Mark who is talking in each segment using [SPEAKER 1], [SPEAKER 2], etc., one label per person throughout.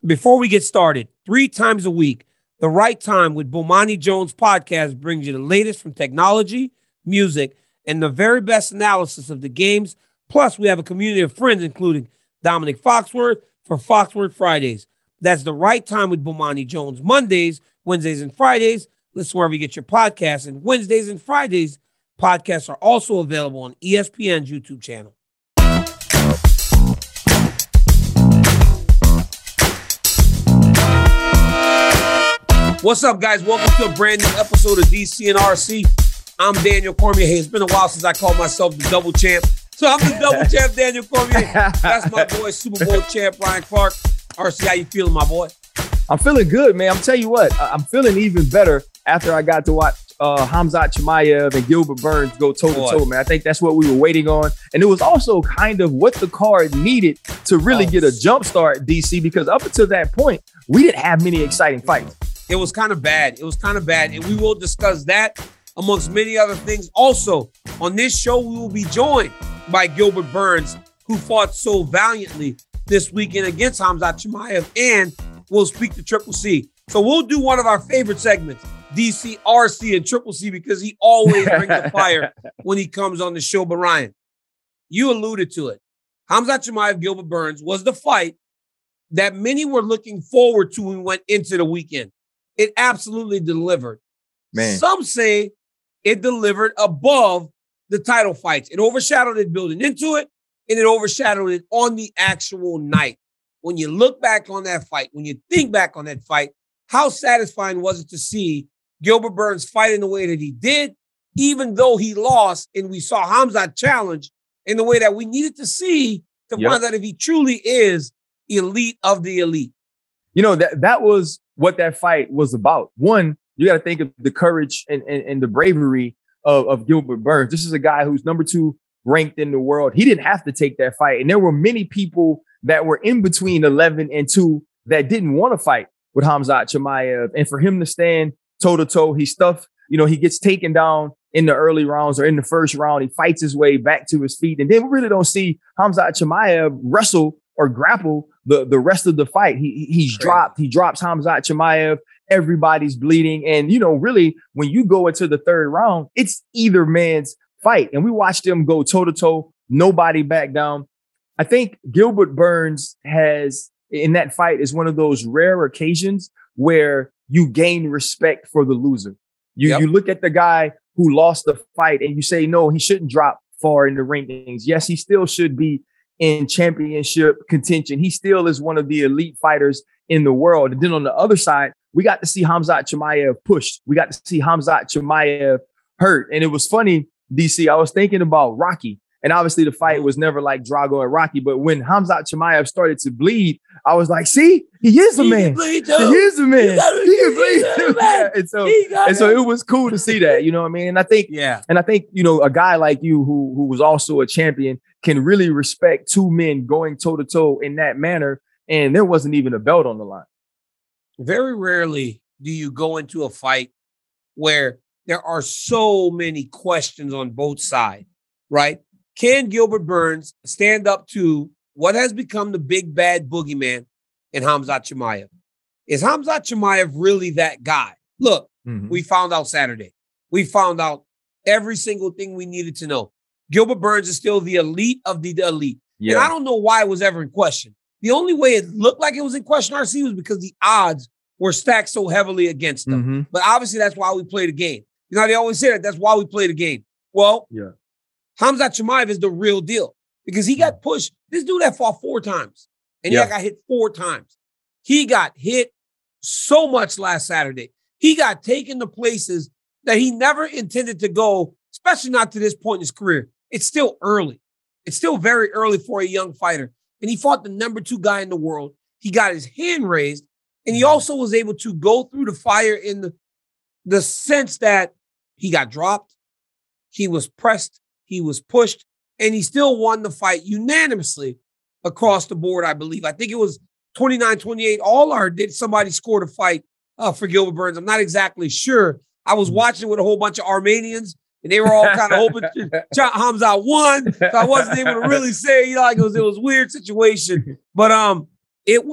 [SPEAKER 1] Before we get started, 3 times a week, The Right Time with Bomani Jones podcast brings you the latest from technology, music, and the very best analysis of the games. Plus, we have a community of friends, including Dominic Foxworth for Foxworth Fridays. That's The Right Time with Bomani Jones, Mondays, Wednesdays, and Fridays. Listen wherever you get your podcasts. And Wednesdays and Fridays, podcasts are also available on ESPN's YouTube channel. What's up, guys? Welcome to a brand new episode of DC and RC. I'm Daniel Cormier. Hey, it's been a while since I called myself the double champ. So I'm the double champ, Daniel Cormier. That's my boy, Super Bowl champ, Ryan Clark. RC, how you feeling, my boy?
[SPEAKER 2] I'm feeling good, man. I'm telling you what, I'm feeling even better after I got to watch Khamzat Chimaev and Gilbert Burns go toe-to-toe, man. I think that's what we were waiting on. And it was also kind of what the card needed to really get a jump start, DC, because up until that point, we didn't have many exciting fights.
[SPEAKER 1] It was kind of bad. And we will discuss that amongst many other things. Also, on this show, we will be joined by Gilbert Burns, who fought so valiantly this weekend against Khamzat Chimaev, and we'll speak to Triple C. So we'll do one of our favorite segments, DC, RC, and Triple C, because he always brings the fire when he comes on the show. But Ryan, you alluded to it. Khamzat Chimaev, Gilbert Burns was the fight that many were looking forward to when we went into the weekend. It absolutely delivered. Man. Some say it delivered above the title fights. It overshadowed it building into it, and it overshadowed it on the actual night. When you look back on that fight, when you think back on that fight, how satisfying was it to see Gilbert Burns fight in the way that he did, even though he lost, and we saw Khamzat challenge in the way that we needed to see to find out if he truly is elite of the elite.
[SPEAKER 2] You know, that was what that fight was about. One, you got to think of the courage and the bravery of Gilbert Burns. This is a guy who's number 2 ranked in the world. He didn't have to take that fight. And there were many people that were in between 11 and 2 that didn't want to fight with Khamzat Chimaev. And for him to stand toe-to-toe, he gets taken down in the early rounds or in the first round. He fights his way back to his feet. And then we really don't see Khamzat Chimaev wrestle or grapple the rest of the fight. He drops Khamzat Chimaev. Everybody's bleeding. And, really, when you go into the third round, it's either man's fight. And we watched them go toe-to-toe, nobody back down. I think Gilbert Burns in that fight, is one of those rare occasions where you gain respect for the loser. You look at the guy who lost the fight and you say, no, he shouldn't drop far in the rankings. Yes, he still should be in championship contention. He still is one of the elite fighters in the world. And then on the other side, we got to see Khamzat Chimaev pushed. We got to see Khamzat Chimaev hurt. And it was funny, DC, I was thinking about Rocky. And obviously the fight was never like Drago and Rocky. But when Khamzat Chimaev started to bleed, I was like, see, he is a man. He is a man. He can bleed too. Yeah. And so it was cool to see that, you know what I mean? And I think, a guy like you who was also a champion can really respect 2 men going toe-to-toe in that manner. And there wasn't even a belt on the line.
[SPEAKER 1] Very rarely do you go into a fight where there are so many questions on both sides, right? Can Gilbert Burns stand up to what has become the big bad boogeyman in Khamzat Chimaev? Is Khamzat Chimaev really that guy? Look, we found out Saturday. We found out every single thing we needed to know. Gilbert Burns is still the elite of the elite. Yeah. And I don't know why it was ever in question. The only way it looked like it was in question, RC, was because the odds were stacked so heavily against them. But obviously that's why we play the game. They always say that's why we play the game. Well, Khamzat Chimaev is the real deal because he got pushed. This dude had fought 4 times and he got hit 4 times. He got hit so much last Saturday. He got taken to places that he never intended to go, especially not to this point in his career. It's still early. It's still very early for a young fighter. And he fought the number 2 guy in the world. He got his hand raised. And he also was able to go through the fire in the sense that he got dropped. He was pressed. He was pushed. And he still won the fight unanimously across the board, I believe. I think it was 29-28. Or did somebody score the fight for Gilbert Burns? I'm not exactly sure. I was watching with a whole bunch of Armenians. And they were all kind of hoping Khamzat won. So I wasn't able to really say, like it was a weird situation. But it was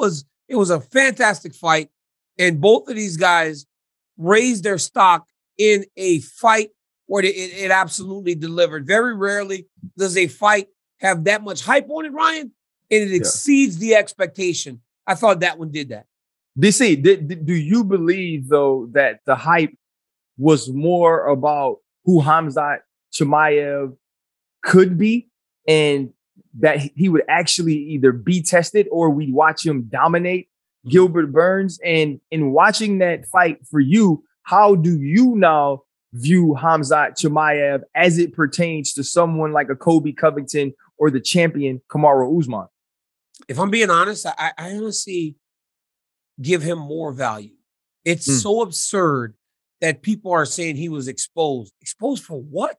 [SPEAKER 1] It was a fantastic fight. And both of these guys raised their stock in a fight where it absolutely delivered. Very rarely does a fight have that much hype on it, Ryan, and it exceeds the expectation. I thought that one did that.
[SPEAKER 2] DC, do you believe, though, that the hype was more about who Khamzat Chimaev could be and that he would actually either be tested or we'd watch him dominate Gilbert Burns? And in watching that fight for you, how do you now view Khamzat Chimaev as it pertains to someone like a Colby Covington or the champion Kamaru Usman?
[SPEAKER 1] If I'm being honest, I honestly give him more value. It's so absurd that people are saying he was exposed. Exposed for what?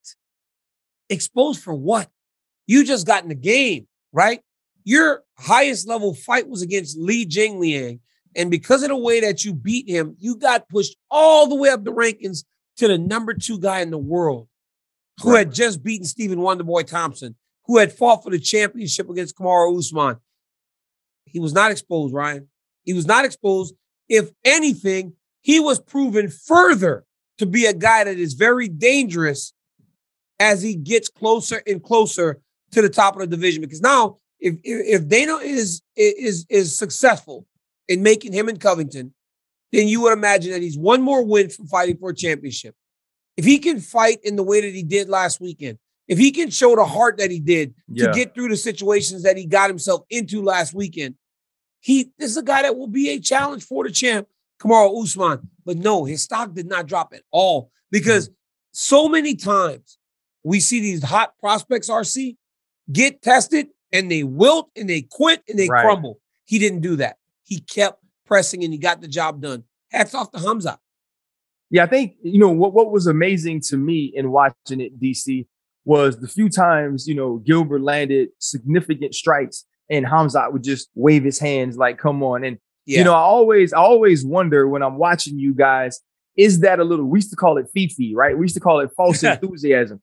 [SPEAKER 1] Exposed for what? You just got in the game, right? Your highest level fight was against Li Jingliang. And because of the way that you beat him, you got pushed all the way up the rankings to the number 2 guy in the world who had just beaten Stephen Wonderboy Thompson, who had fought for the championship against Kamaru Usman. He was not exposed, Ryan. He was not exposed. If anything, he was proven further to be a guy that is very dangerous as he gets closer and closer to the top of the division. Because now, if Dana is successful in making him and Covington, then you would imagine that he's one more win from fighting for a championship. If he can fight in the way that he did last weekend, if he can show the heart that he did to get through the situations that he got himself into last weekend, this is a guy that will be a challenge for the champ, Kamaru Usman. But no, his stock did not drop at all because so many times we see these hot prospects, RC, get tested and they wilt and they quit and they crumble. He didn't do that. He kept pressing and he got the job done. Hats off to Khamzat.
[SPEAKER 2] Yeah, I think, what was amazing to me in watching it, DC, was the few times, Gilbert landed significant strikes and Khamzat would just wave his hands like, come on. And, I always wonder when I'm watching you guys, is that a little, we used to call it fifi, right? We used to call it false enthusiasm.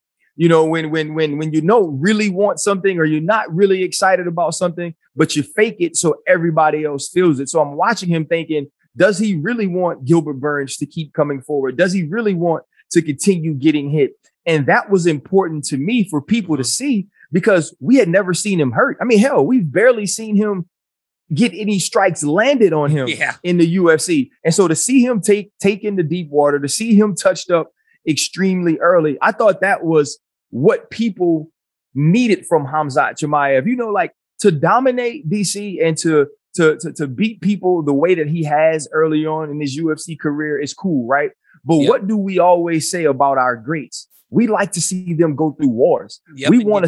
[SPEAKER 2] When you really want something or you're not really excited about something, but you fake it so everybody else feels it. So I'm watching him thinking, does he really want Gilbert Burns to keep coming forward? Does he really want to continue getting hit? And that was important to me for people to see because we had never seen him hurt. I mean, hell, we've barely seen him get any strikes landed on him in the UFC. And so to see him take in the deep water, to see him touched up extremely early, I thought that was what people needed from Khamzat Chimaev. Like to dominate DC and to beat people the way that he has early on in his UFC career is cool, right? But what do we always say about our greats? We like to see them go through wars. We want to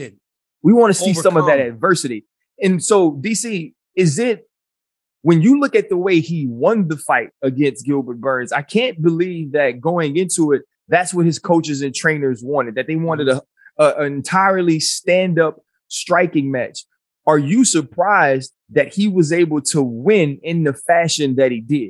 [SPEAKER 2] see some of that adversity. And so DC, is it when you look at the way he won the fight against Gilbert Burns, I can't believe that going into it, that's what his coaches and trainers wanted, that they wanted an entirely stand-up striking match. Are you surprised that he was able to win in the fashion that he did?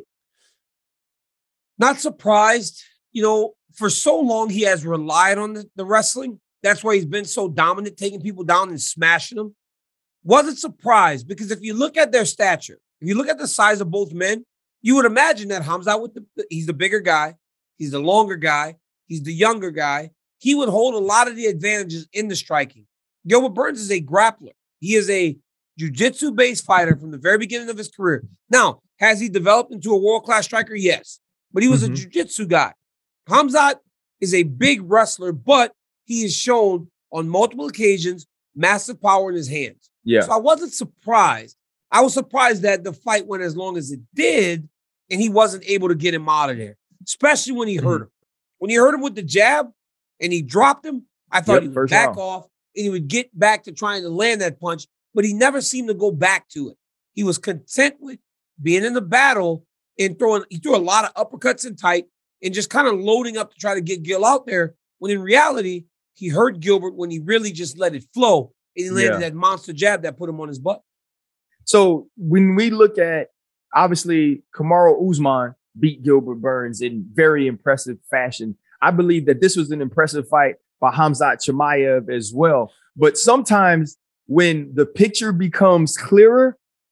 [SPEAKER 1] Not surprised. For so long, he has relied on the wrestling. That's why he's been so dominant, taking people down and smashing them. Wasn't surprised because if you look at their stature, if you look at the size of both men, you would imagine that Khamzat, he's the bigger guy, he's the longer guy, he's the younger guy. He would hold a lot of the advantages in the striking. Gilbert Burns is a grappler. He is a jiu-jitsu-based fighter from the very beginning of his career. Now, has he developed into a world-class striker? Yes. But he was a jiu-jitsu guy. Khamzat is a big wrestler, but he has shown on multiple occasions massive power in his hands.
[SPEAKER 2] Yeah.
[SPEAKER 1] So I wasn't surprised. I was surprised that the fight went as long as it did, and he wasn't able to get him out of there, especially when he hurt him. When he hurt him with the jab and he dropped him, I thought he would back off and he would get back to trying to land that punch, but he never seemed to go back to it. He was content with being in the battle and he threw a lot of uppercuts in tight and just kind of loading up to try to get Gil out there, when in reality, he hurt Gilbert when he really just let it flow and he landed that monster jab that put him on his butt.
[SPEAKER 2] So when we look at, obviously, Kamaru Usman beat Gilbert Burns in very impressive fashion. I believe that this was an impressive fight by Khamzat Chimaev as well. But sometimes when the picture becomes clearer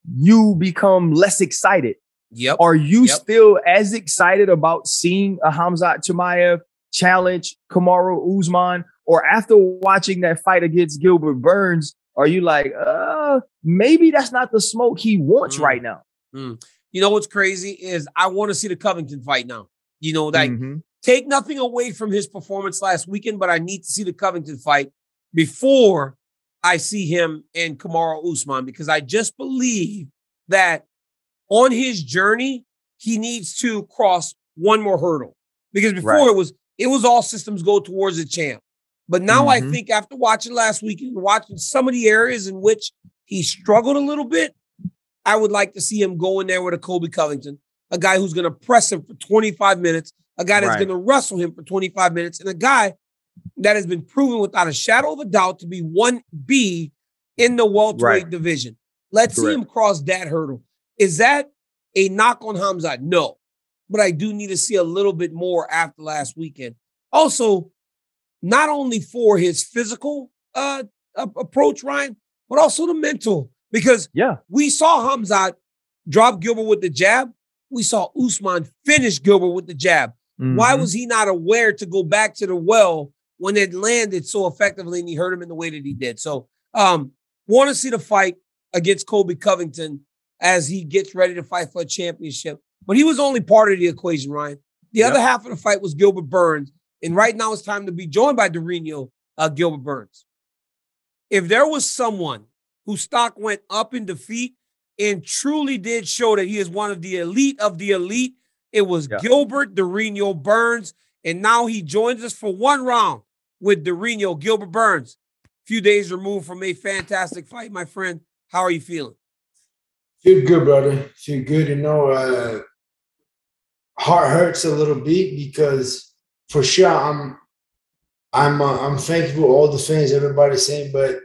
[SPEAKER 2] you become less excited.
[SPEAKER 1] Yep.
[SPEAKER 2] Are you still as excited about seeing a Khamzat Chimaev challenge Kamaru Usman? Or after watching that fight against Gilbert Burns, are you like, maybe that's not the smoke he wants right now?
[SPEAKER 1] You know what's crazy is I want to see the Covington fight now. You know, like take nothing away from his performance last weekend, but I need to see the Covington fight before I see him and Kamaru Usman, because I just believe that on his journey, he needs to cross one more hurdle. Because before it was all systems go towards the champ. But now I think after watching last weekend, watching some of the areas in which he struggled a little bit, I would like to see him go in there with a Colby Covington, a guy who's going to press him for 25 minutes, a guy that's going to wrestle him for 25 minutes, and a guy that has been proven without a shadow of a doubt to be 1B in the welterweight division. Let's see him cross that hurdle. Is that a knock on Khamzat? No. But I do need to see a little bit more after last weekend. Also, not only for his physical approach, Ryan, but also the mental. Because we saw Khamzat drop Gilbert with the jab. We saw Usman finish Gilbert with the jab. Why was he not aware to go back to the well when it landed so effectively and he hurt him in the way that he did? So want to see the fight against Colby Covington as he gets ready to fight for a championship. But he was only part of the equation, Ryan. The other half of the fight was Gilbert Burns. And right now it's time to be joined by Durinho Gilbert Burns. If there was someone whose stock went up in defeat and truly did show that he is one of the elite, it was Gilbert Durinho Burns. And now he joins us for one round with Durinho Gilbert Burns. A few days removed from a fantastic fight, my friend. How are you feeling?
[SPEAKER 3] Feel good, brother. Feel good. You know, heart hurts a little bit because for sure I'm thankful all the fans, everybody's saying, but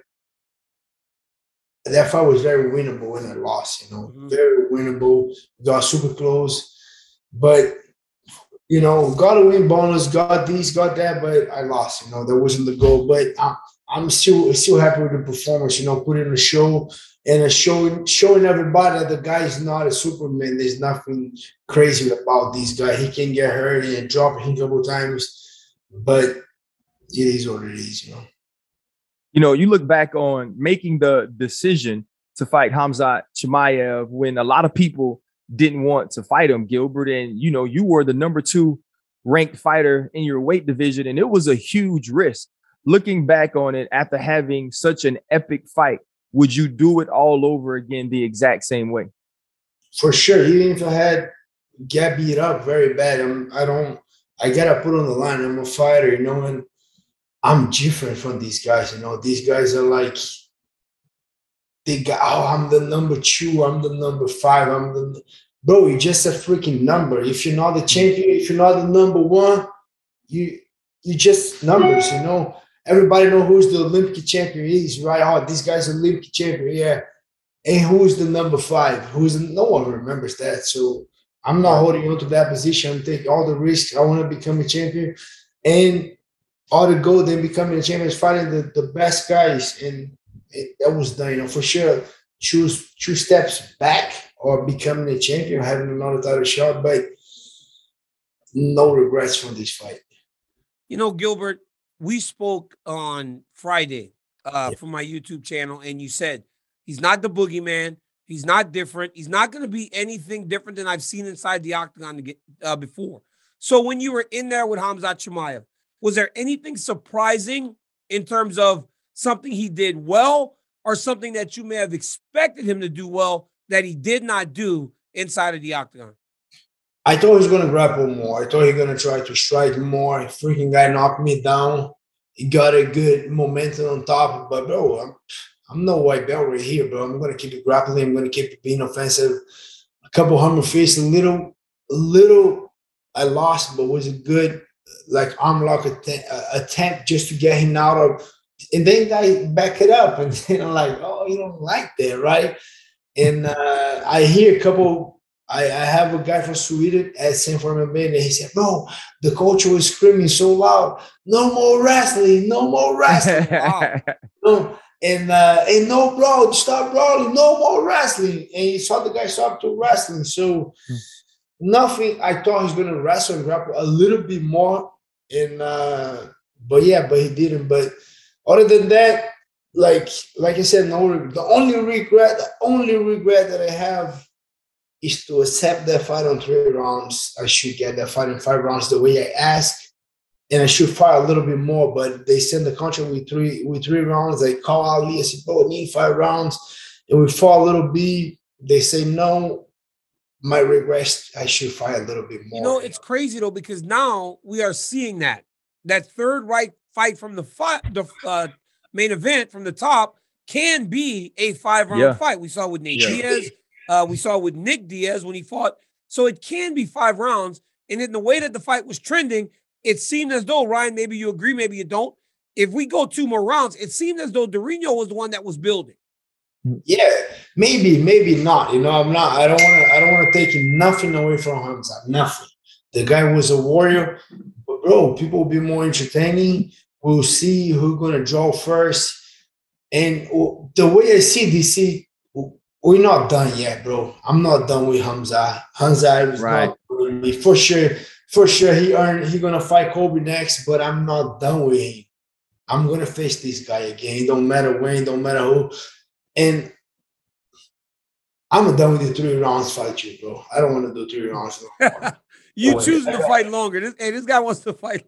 [SPEAKER 3] that fight was very winnable when I lost, you know, very winnable. Got super close, but you know, got a win bonus, got this, got that, but I lost. You know, that wasn't the goal. But I'm still happy with the performance. You know, putting in a show and showing everybody that the guy is not a Superman. There's nothing crazy about this guy. He can get hurt and drop him a couple times, but it is what it is. You know.
[SPEAKER 2] You know, you look back on making the decision to fight Khamzat Chimaev when a lot of people didn't want to fight him, Gilbert. And, you know, you were the number 2 ranked fighter in your weight division, and it was a huge risk. Looking back on it after having such an epic fight, would you do it all over again the exact same way?
[SPEAKER 3] For sure. Even if I had get beat up very bad, I got to put on the line. I'm a fighter, you know, and I'm different from these guys. You know, these guys are like, I'm the number 2, I'm the number 5, bro, you're just a freaking number. If you're not the champion, if you're not the number 1, you just numbers, you know. Everybody know who's the Olympic champion is, right? Oh, this guy's Olympic champion, yeah. And who's the number 5? No one remembers that. So I'm not holding on to that position. I'm taking all the risks. I want to become a champion. And all the goal then becoming a champion is fighting the best guys. And that was done, you know, for sure. Choose 2 steps back or becoming a champion, having another title shot, but no regrets from this fight.
[SPEAKER 1] You know, Gilbert, we spoke on Friday from my YouTube channel, and you said he's not the boogeyman. He's not different. He's not going to be anything different than I've seen inside the octagon before. So when you were in there with Khamzat Chimaev, was there anything surprising in terms of something he did well or something that you may have expected him to do well that he did not do inside of the octagon?
[SPEAKER 3] I thought he was going to grapple more. I thought he was going to try to strike more. Freaking guy knocked me down. He got a good momentum on top. But, bro, I'm no white belt right here, bro. I'm going to keep it grappling. I'm going to keep it being offensive. A couple hammer fists, a little I lost, but was a good like arm lock attempt just to get him out of. And then I back it up, and then I'm like, oh, you don't like that, right? And I hear a couple. I have a guy from Sweden at San Fernando, and he said, "No, the coach was screaming so loud, no more wrestling, no more wrestling." Wow. No, And no, bro, stop brawling, no more wrestling. And he saw the guy stop to wrestling. So nothing. I thought he's gonna wrestle and grapple a little bit more. And but he didn't. But other than that, like I said, no. The only regret that I have is to accept that fight on 3 rounds. I should get that fight in 5 rounds the way I asked, and I should fight a little bit more. But they send the contract with three rounds. They call Ali. I said, "Bro, I need 5 rounds," and we fought a little bit. They say no. My regret, I should fight a little bit more.
[SPEAKER 1] You know, it's crazy though, because now we are seeing that third right fight from the main event from the top can be a 5-round fight. We saw with Nate Diaz. We saw with Nick Diaz when he fought. So it can be 5 rounds. And in the way that the fight was trending, it seemed as though, Ryan, maybe you agree, maybe you don't. If we go 2 more rounds, it seemed as though Durinho was the one that was building.
[SPEAKER 3] Yeah, maybe not. You know, I don't want to take nothing away from Hamza. Nothing. The guy was a warrior. But bro, people will be more entertaining. We'll see who's gonna draw first. And the way I see DC, we're not done yet, bro. I'm not done with Hamza. Hamza is not with me. For sure, he gonna fight Colby next, but I'm not done with him. I'm gonna face this guy again. It don't matter when, don't matter who. And I'm done with the 3 rounds fight, too, bro. I don't want to do 3 rounds.
[SPEAKER 1] You choose to fight longer. This guy wants to fight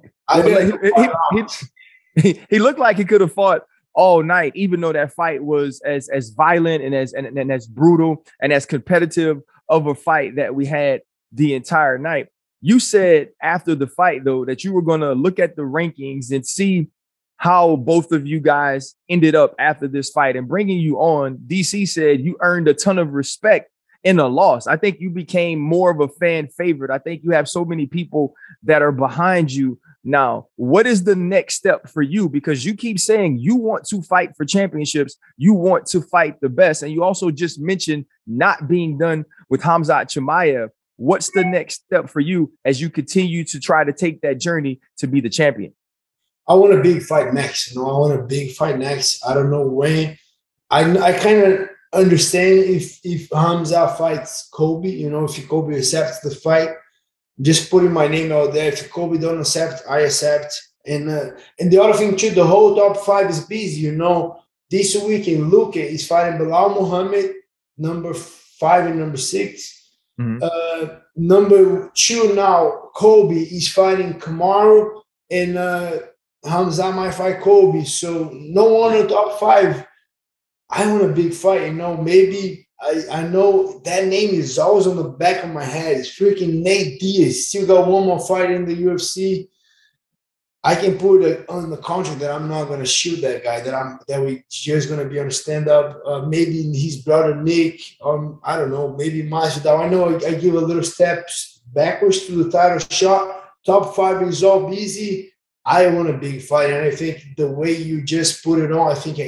[SPEAKER 2] longer. He looked like he could have fought all night, even though that fight was as violent and as brutal and as competitive of a fight that we had the entire night. You said after the fight, though, that you were going to look at the rankings and see how both of you guys ended up after this fight. And bringing you on, DC said you earned a ton of respect in a loss. I think you became more of a fan favorite. I think you have so many people that are behind you now. What is the next step for you? Because you keep saying you want to fight for championships. You want to fight the best. And you also just mentioned not being done with Khamzat Chimaev. What's the next step for you as you continue to try to take that journey to be the champion?
[SPEAKER 3] I want a big fight next. You know, I want a big fight next. I don't know when. I kind of understand if Hamza fights Colby. You know, if Colby accepts the fight, just putting my name out there. If Colby don't accept, I accept. And the other thing too, the whole top 5 is busy. You know, this weekend Luque is fighting Bilal Muhammad, number 5 and number 6. Mm-hmm. Number 2 now, Colby is fighting Kamaru, and Hamza might fight Colby. So no one in the top 5. I want a big fight, you know. Maybe I know that name is always on the back of my head. It's freaking Nate Diaz. Still got one more fight in the UFC. I can put it on the contract that I'm not gonna shoot that guy. That we just gonna be on a stand up. Maybe his brother Nick, I don't know. Maybe Masvidal. I know I give a little steps backwards to the title shot. Top 5 is all busy. I want a big fight, and I think the way you just put it on, I think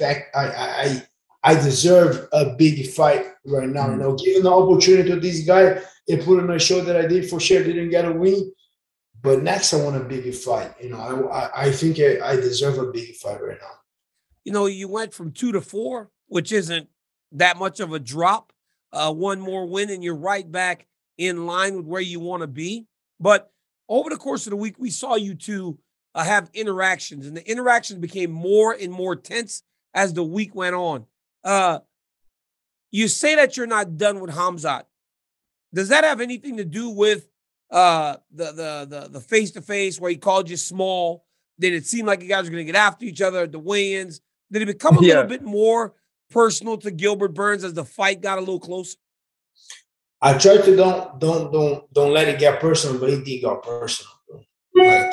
[SPEAKER 3] I deserve a big fight right now. You know, giving the opportunity to this guy and putting on a show that I did for sure didn't get a win, but next I want a big fight. You know, I think I deserve a big fight right now.
[SPEAKER 1] You know, you went from 2 to 4, which isn't that much of a drop. One more win, and you're right back in line with where you want to be. But over the course of the week, we saw you two have interactions, and the interactions became more and more tense as the week went on. You say that you're not done with Khamzat. Does that have anything to do with the face-to-face where he called you small? Did it seem like you guys were going to get after each other at the weigh-ins? Did it become a little bit more personal to Gilbert Burns as the fight got a little closer?
[SPEAKER 3] I tried to don't let it get personal, but it did get personal. Like,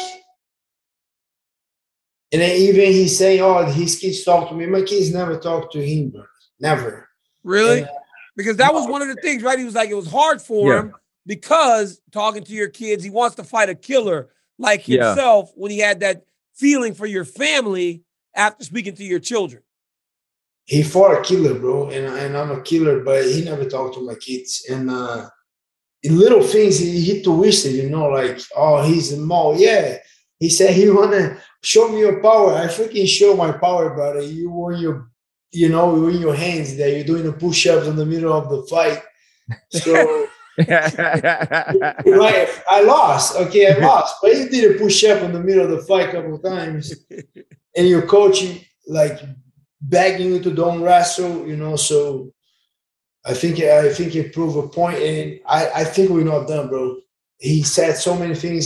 [SPEAKER 3] and then even he's saying, "Oh, his kids talk to me." My kids never talk to him, bro. Never.
[SPEAKER 1] Really? Because that was one of the things, right? He was like, it was hard for him because talking to your kids, he wants to fight a killer like himself when he had that feeling for your family after speaking to your children.
[SPEAKER 3] He fought a killer, bro, and I'm a killer, but he never talked to my kids. And in little things, he twisted, you know, like, oh, he's a mall. Yeah, He said he wanna show me your power. I freaking show my power, brother. You were in your hands there. You're doing the push-ups in the middle of the fight. So right, I lost. Okay, I lost. But you did a push-up in the middle of the fight a couple of times, and your coach like begging you to don't wrestle. So I think it proved a point, and I think we're not done, bro. He said so many things.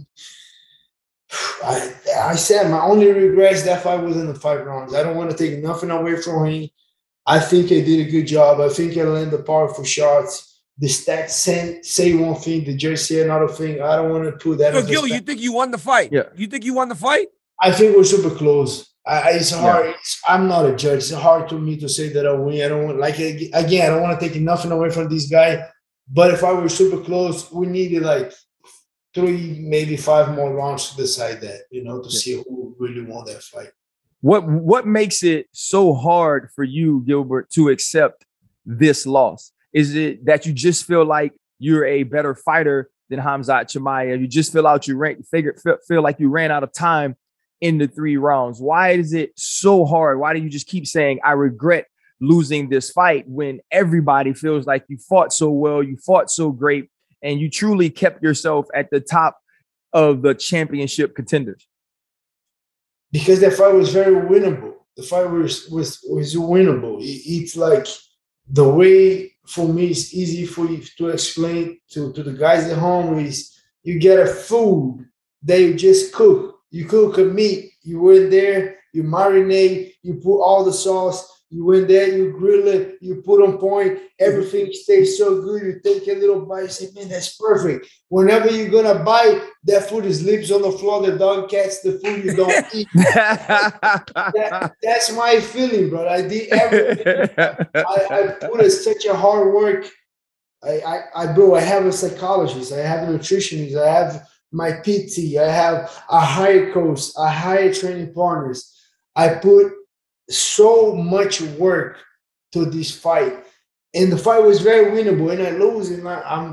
[SPEAKER 3] I said my only regret is that fight was in the 5 rounds. I don't want to take nothing away from him. I think I did a good job. I think I landed powerful shots. The stats say one thing, the jersey another thing. I don't want to put that.
[SPEAKER 1] So, Gil, you think you won the fight?
[SPEAKER 2] Yeah.
[SPEAKER 1] You think you won the fight?
[SPEAKER 3] I think we're super close. It's hard. Yeah. I'm not a judge. It's hard to me to say that I win. I don't want, I don't want to take nothing away from this guy. But if I were super close, we needed like 3, maybe 5 more rounds to decide that, to see who really won that fight.
[SPEAKER 2] What makes it so hard for you, Gilbert, to accept this loss? Is it that you just feel like you're a better fighter than Khamzat Chimaev? You just feel like you ran out of time in the 3 rounds? Why is it so hard? Why do you just keep saying, I regret losing this fight, when everybody feels like you fought so well, you fought so great, and you truly kept yourself at the top of the championship contenders?
[SPEAKER 3] Because that fight was very winnable. The fight was winnable. It's like the way, for me, it's easy for you to explain to the guys at home is you get a food that you just cook. You cook a meat. You went there, you marinate, you put all the sauce. You went there, you grill it, you put on point, everything stays so good. You take a little bite, you say, man, that's perfect. Whenever you're going to bite, that food is lips on the floor, the dog catch the food you don't eat. That's my feeling, bro. I did everything. I put such a hard work. I have a psychologist, I have a nutritionist, I have my PT, I have a higher coach, a higher training partners. I put so much work to this fight, and the fight was very winnable, and I lose, and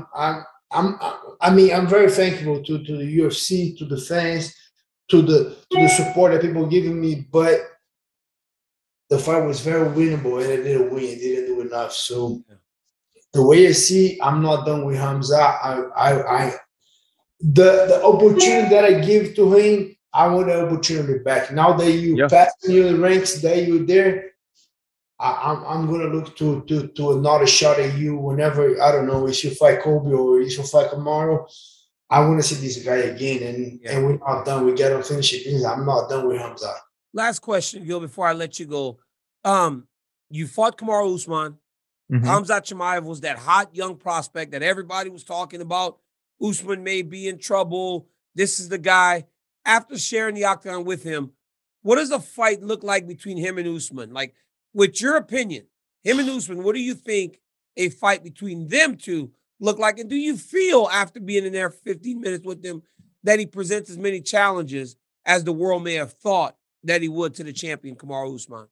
[SPEAKER 3] I'm very thankful to the UFC, to the fans, to the support that people giving me, but the fight was very winnable, and I didn't win. I didn't do enough. So the way I see, I'm not done with Khamzat. The opportunity that I give to him, I want the opportunity back. Now that you passed me in the ranks, that you're there, I'm gonna look to another shot at you whenever, I don't know, if you fight Colby or if you fight Kamaru. I want to see this guy again, and we're not done. We got to finish it. I'm not done with Khamzat.
[SPEAKER 1] Last question, Gil, before I let you go. You fought Kamaru Usman.
[SPEAKER 2] Mm-hmm.
[SPEAKER 1] Khamzat Chimaev was that hot young prospect that everybody was talking about. Usman may be in trouble. This is the guy. After sharing the octagon with him, what does a fight look like between him and Usman? Like, with your opinion, him and Usman, what do you think a fight between them two look like? And do you feel, after being in there 15 minutes with them, that he presents as many challenges as the world may have thought that he would to the champion, Kamaru Usman?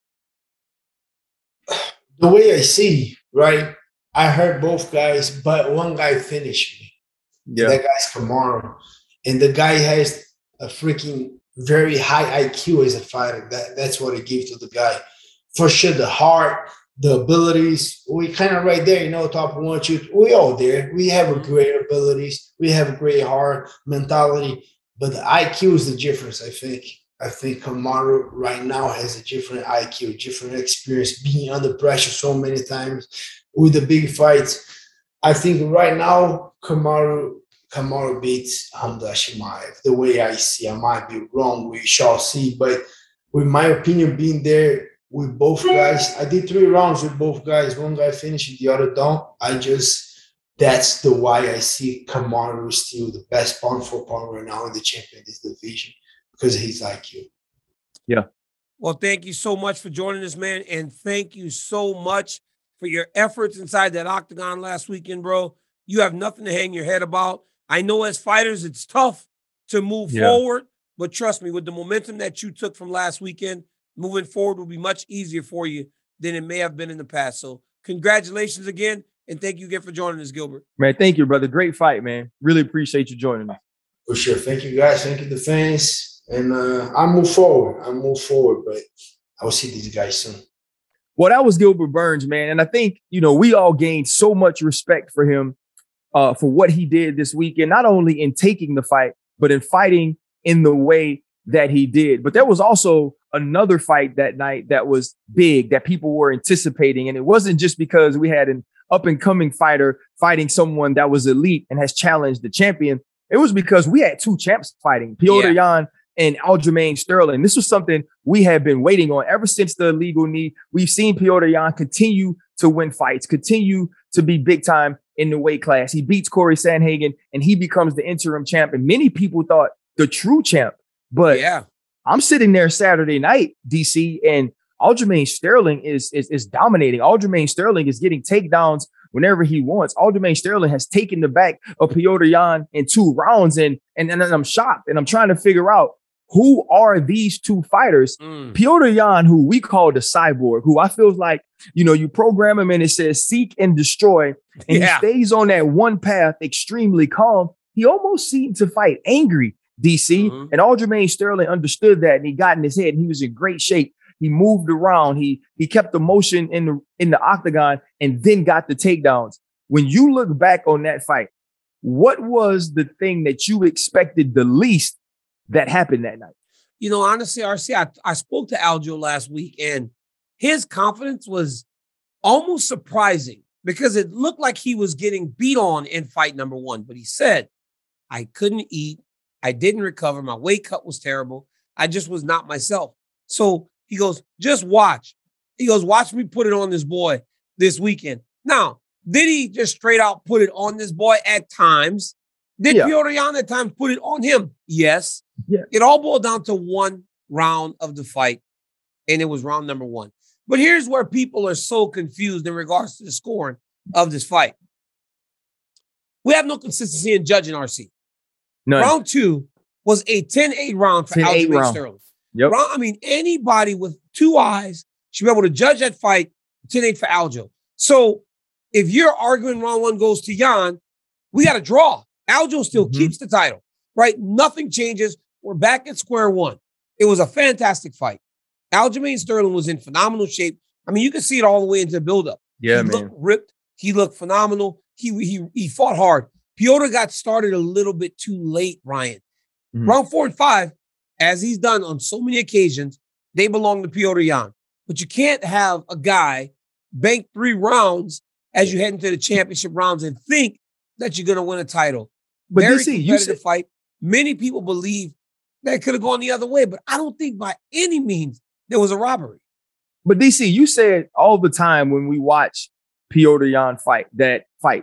[SPEAKER 3] The way I see, right, I heard both guys, but one guy finished me. Yeah. That guy's Kamaru. And the guy has a freaking very high IQ as a fighter. That's what I give to the guy. For sure, the heart, the abilities, we kind of right there, top 1, 2. We all there. We have great abilities. We have a great heart, mentality. But the IQ is the difference, I think. I think Kamaru right now has a different IQ, different experience, being under pressure so many times with the big fights. I think right now, Kamaru beats Khamzat Chimaev. The way I see, I might be wrong. We shall see. But with my opinion, being there with both guys, I did 3 rounds with both guys. One guy finished, the other don't. That's the why I see Kamaru still the best pound for pound right now in the champion of this division, because of his IQ.
[SPEAKER 2] Yeah.
[SPEAKER 1] Well, thank you so much for joining us, man. And thank you so much for your efforts inside that octagon last weekend, bro. You have nothing to hang your head about. I know as fighters, it's tough to move forward, but trust me, with the momentum that you took from last weekend, moving forward will be much easier for you than it may have been in the past. So congratulations again, and thank you again for joining us, Gilbert.
[SPEAKER 2] Man, thank you, brother. Great fight, man. Really appreciate you joining us.
[SPEAKER 3] For sure. Thank you, guys. Thank you, the fans. And I move forward. But I will see these guys soon.
[SPEAKER 2] Well, that was Gilbert Burns, man. And I think, we all gained so much respect for him for what he did this weekend, not only in taking the fight, but in fighting in the way that he did. But there was also another fight that night that was big that people were anticipating. And it wasn't just because we had an up and coming fighter fighting someone that was elite and has challenged the champion. It was because we had two champs fighting, Petr Yan and Aljamain Sterling. This was something we had been waiting on ever since the illegal knee. We've seen Petr Yan continue to win fights, continue to be big time in the weight class. He beats Corey Sandhagen and he becomes the interim champ. And many people thought the true champ. But I'm sitting there Saturday night, DC, and Aljamain Sterling is dominating. Aljamain Sterling is getting takedowns whenever he wants. Aljamain Sterling has taken the back of Petr Yan in 2 rounds, and I'm shocked, and I'm trying to figure out who are these two fighters. Petr Yan, who we call the cyborg, who I feel like, you program him and it says seek and destroy, and he stays on that one path extremely calm. He almost seemed to fight angry, DC, and Aljamain Sterling understood that, and he got in his head, and he was in great shape. He moved around. He kept the motion in the octagon and then got the takedowns. When you look back on that fight, what was the thing that you expected the least that happened that night?
[SPEAKER 1] Honestly, RC, I spoke to Aljo last week, and his confidence was almost surprising because it looked like he was getting beat on in fight number 1. But he said, I couldn't eat. I didn't recover. My weight cut was terrible. I just was not myself. So he goes, just watch. He goes, watch me put it on this boy this weekend. Now, did he just straight out put it on this boy at times? Did Petr Yan at times put it on him? Yes. Yeah. It all boiled down to one round of the fight, and it was round number 1. But here's where people are so confused in regards to the scoring of this fight. We have no consistency in judging, RC. None. Round 2 was a 10-8 round for Aljamain Sterling.
[SPEAKER 2] Yep.
[SPEAKER 1] Anybody with 2 eyes should be able to judge that fight 10-8 for Aljo. So if you're arguing round 1 goes to Yan, we got to draw. Aljo still keeps the title, right? Nothing changes. We're back at square one. It was a fantastic fight. Aljamain Sterling was in phenomenal shape. I mean, you can see it all the way into the buildup.
[SPEAKER 2] Yeah,
[SPEAKER 1] he looked ripped. He looked phenomenal. He fought hard. Petr got started a little bit too late, Ryan. Round 4 and 5, as he's done on so many occasions, they belong to Petr Yan. But you can't have a guy bank 3 rounds as you head into the championship rounds and think that you're going to win a title.
[SPEAKER 2] But
[SPEAKER 1] Very
[SPEAKER 2] DC,
[SPEAKER 1] competitive fight. Many people believe that it could have gone the other way, but I don't think by any means there was a robbery.
[SPEAKER 2] But DC, you said all the time when we watch Petr Yan fight that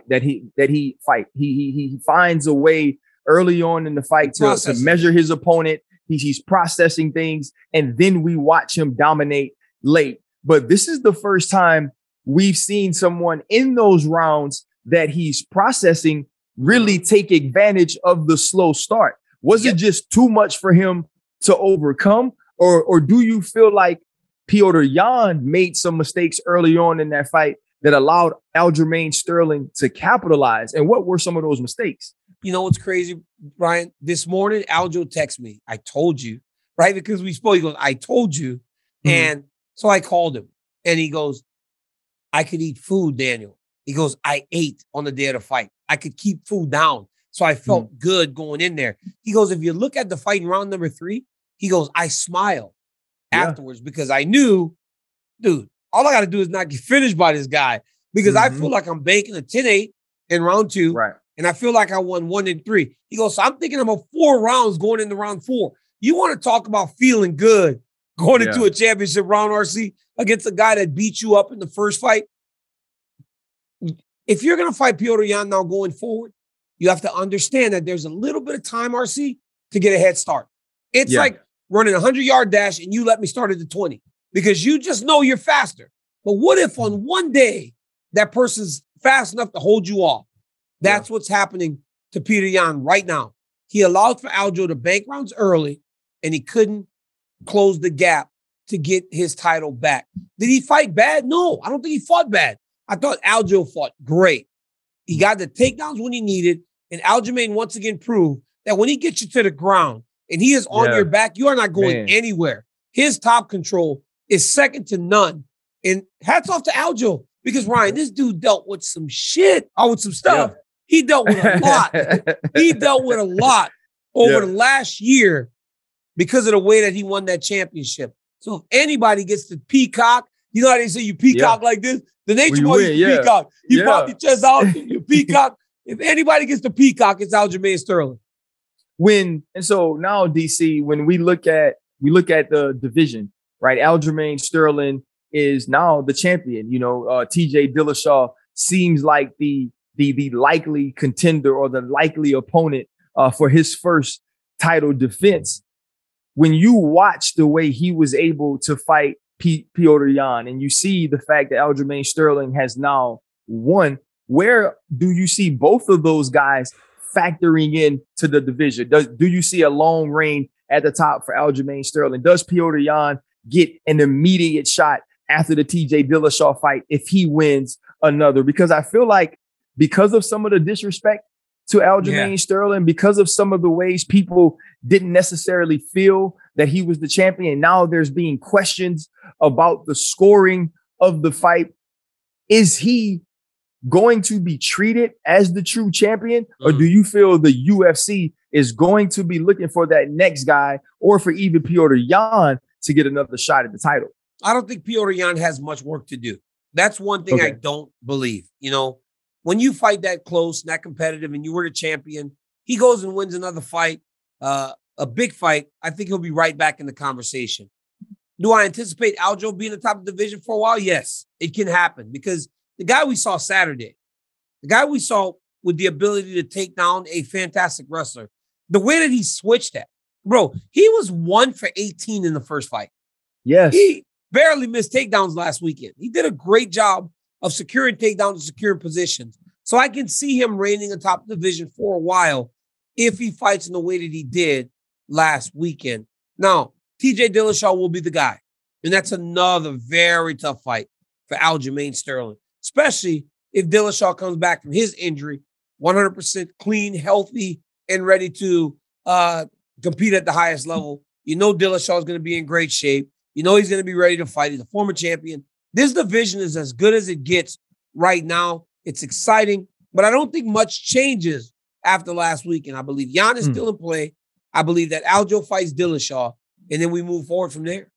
[SPEAKER 2] he finds a way early on in the fight to measure his opponent. He's processing things, and then we watch him dominate late. But this is the first time we've seen someone in those rounds that he's processing really take advantage of the slow start. Was it just too much for him to overcome? Or do you feel like Petr Yan made some mistakes early on in that fight that allowed Aljamain Sterling to capitalize? And what were some of those mistakes?
[SPEAKER 1] You know what's crazy, Brian? This morning, Aljo texted me. I told you, right? Because we spoke. He goes, I told you. And so I called him. And he goes, I could eat food, Daniel. He goes, I ate on the day of the fight. I could keep food down. So I felt good going in there. He goes, if you look at the fight in round number 3, he goes, I smiled afterwards because I knew, dude, all I got to do is not get finished by this guy because I feel like I'm banking a 10-8 in round 2.
[SPEAKER 2] Right.
[SPEAKER 1] And I feel like I won 1 and 3. He goes, so I'm thinking about 4 rounds going into round 4. You want to talk about feeling good going into a championship round, RC, against a guy that beat you up in the first fight? If you're going to fight Petr Yan now going forward, you have to understand that there's a little bit of time, RC, to get a head start. It's like running a 100-yard dash and you let me start at the 20 because you just know you're faster. But what if on one day that person's fast enough to hold you off? That's what's happening to Petr Yan right now. He allowed for Aljo to bank rounds early and he couldn't close the gap to get his title back. Did he fight bad? No, I don't think he fought bad. I thought Aljo fought great. He got the takedowns when he needed, and Aljamain once again proved that when he gets you to the ground and he is on your back, you are not going anywhere. His top control is second to none. And hats off to Aljo, because Ryan, this dude dealt with some shit, or with some stuff. Yeah. He dealt with a lot. He dealt with a lot over the last year because of the way that he won that championship. So if anybody gets to peacock, you know how they say you peacock like this? The Nature Boy used to peacock. You pop your chest out, you peacock. If anybody gets to peacock, it's Aljamain Sterling.
[SPEAKER 2] So now, DC, when we look at the division, right? Aljamain Sterling is now the champion. You know, TJ Dillashaw seems like the likely contender or the likely opponent for his first title defense. When you watch the way he was able to fight Petr Yan, and you see the fact that Aljamain Sterling has now won, where do you see both of those guys factoring in to the division? Do you see a long reign at the top for Aljamain Sterling? Does Petr Yan get an immediate shot after the TJ Dillashaw fight if he wins another? Because I feel like because of some of the disrespect to Aljamain Sterling, because of some of the ways people didn't necessarily feel that he was the champion, now there's being questions about the scoring of the fight. Is he going to be treated as the true champion? Or do you feel the UFC is going to be looking for that next guy, or for even Petr Yan to get another shot at the title?
[SPEAKER 1] I don't think Petr Yan has much work to do. That's one thing I don't believe. You know, when you fight that close, that competitive, and you were the champion, he goes and wins another fight, a big fight, I think he'll be right back in the conversation. Do I anticipate Aljo being the top of the division for a while? Yes, it can happen, because the guy we saw Saturday, the guy we saw with the ability to take down a fantastic wrestler, the way that he switched that, bro, he was 1 for 18 in the first fight.
[SPEAKER 2] Yes.
[SPEAKER 1] He barely missed takedowns last weekend. He did a great job of securing takedowns and securing positions. So I can see him reigning atop the division for a while if he fights in the way that he did last weekend. Now, TJ Dillashaw will be the guy. And that's another very tough fight for Aljamain Sterling, especially if Dillashaw comes back from his injury 100% clean, healthy, and ready to compete at the highest level. You know Dillashaw is going to be in great shape. You know he's going to be ready to fight. He's a former champion. This division is as good as it gets right now. It's exciting, but I don't think much changes after last weekend. I believe Yan is still in play. I believe that Aljo fights Dillashaw, and then we move forward from there.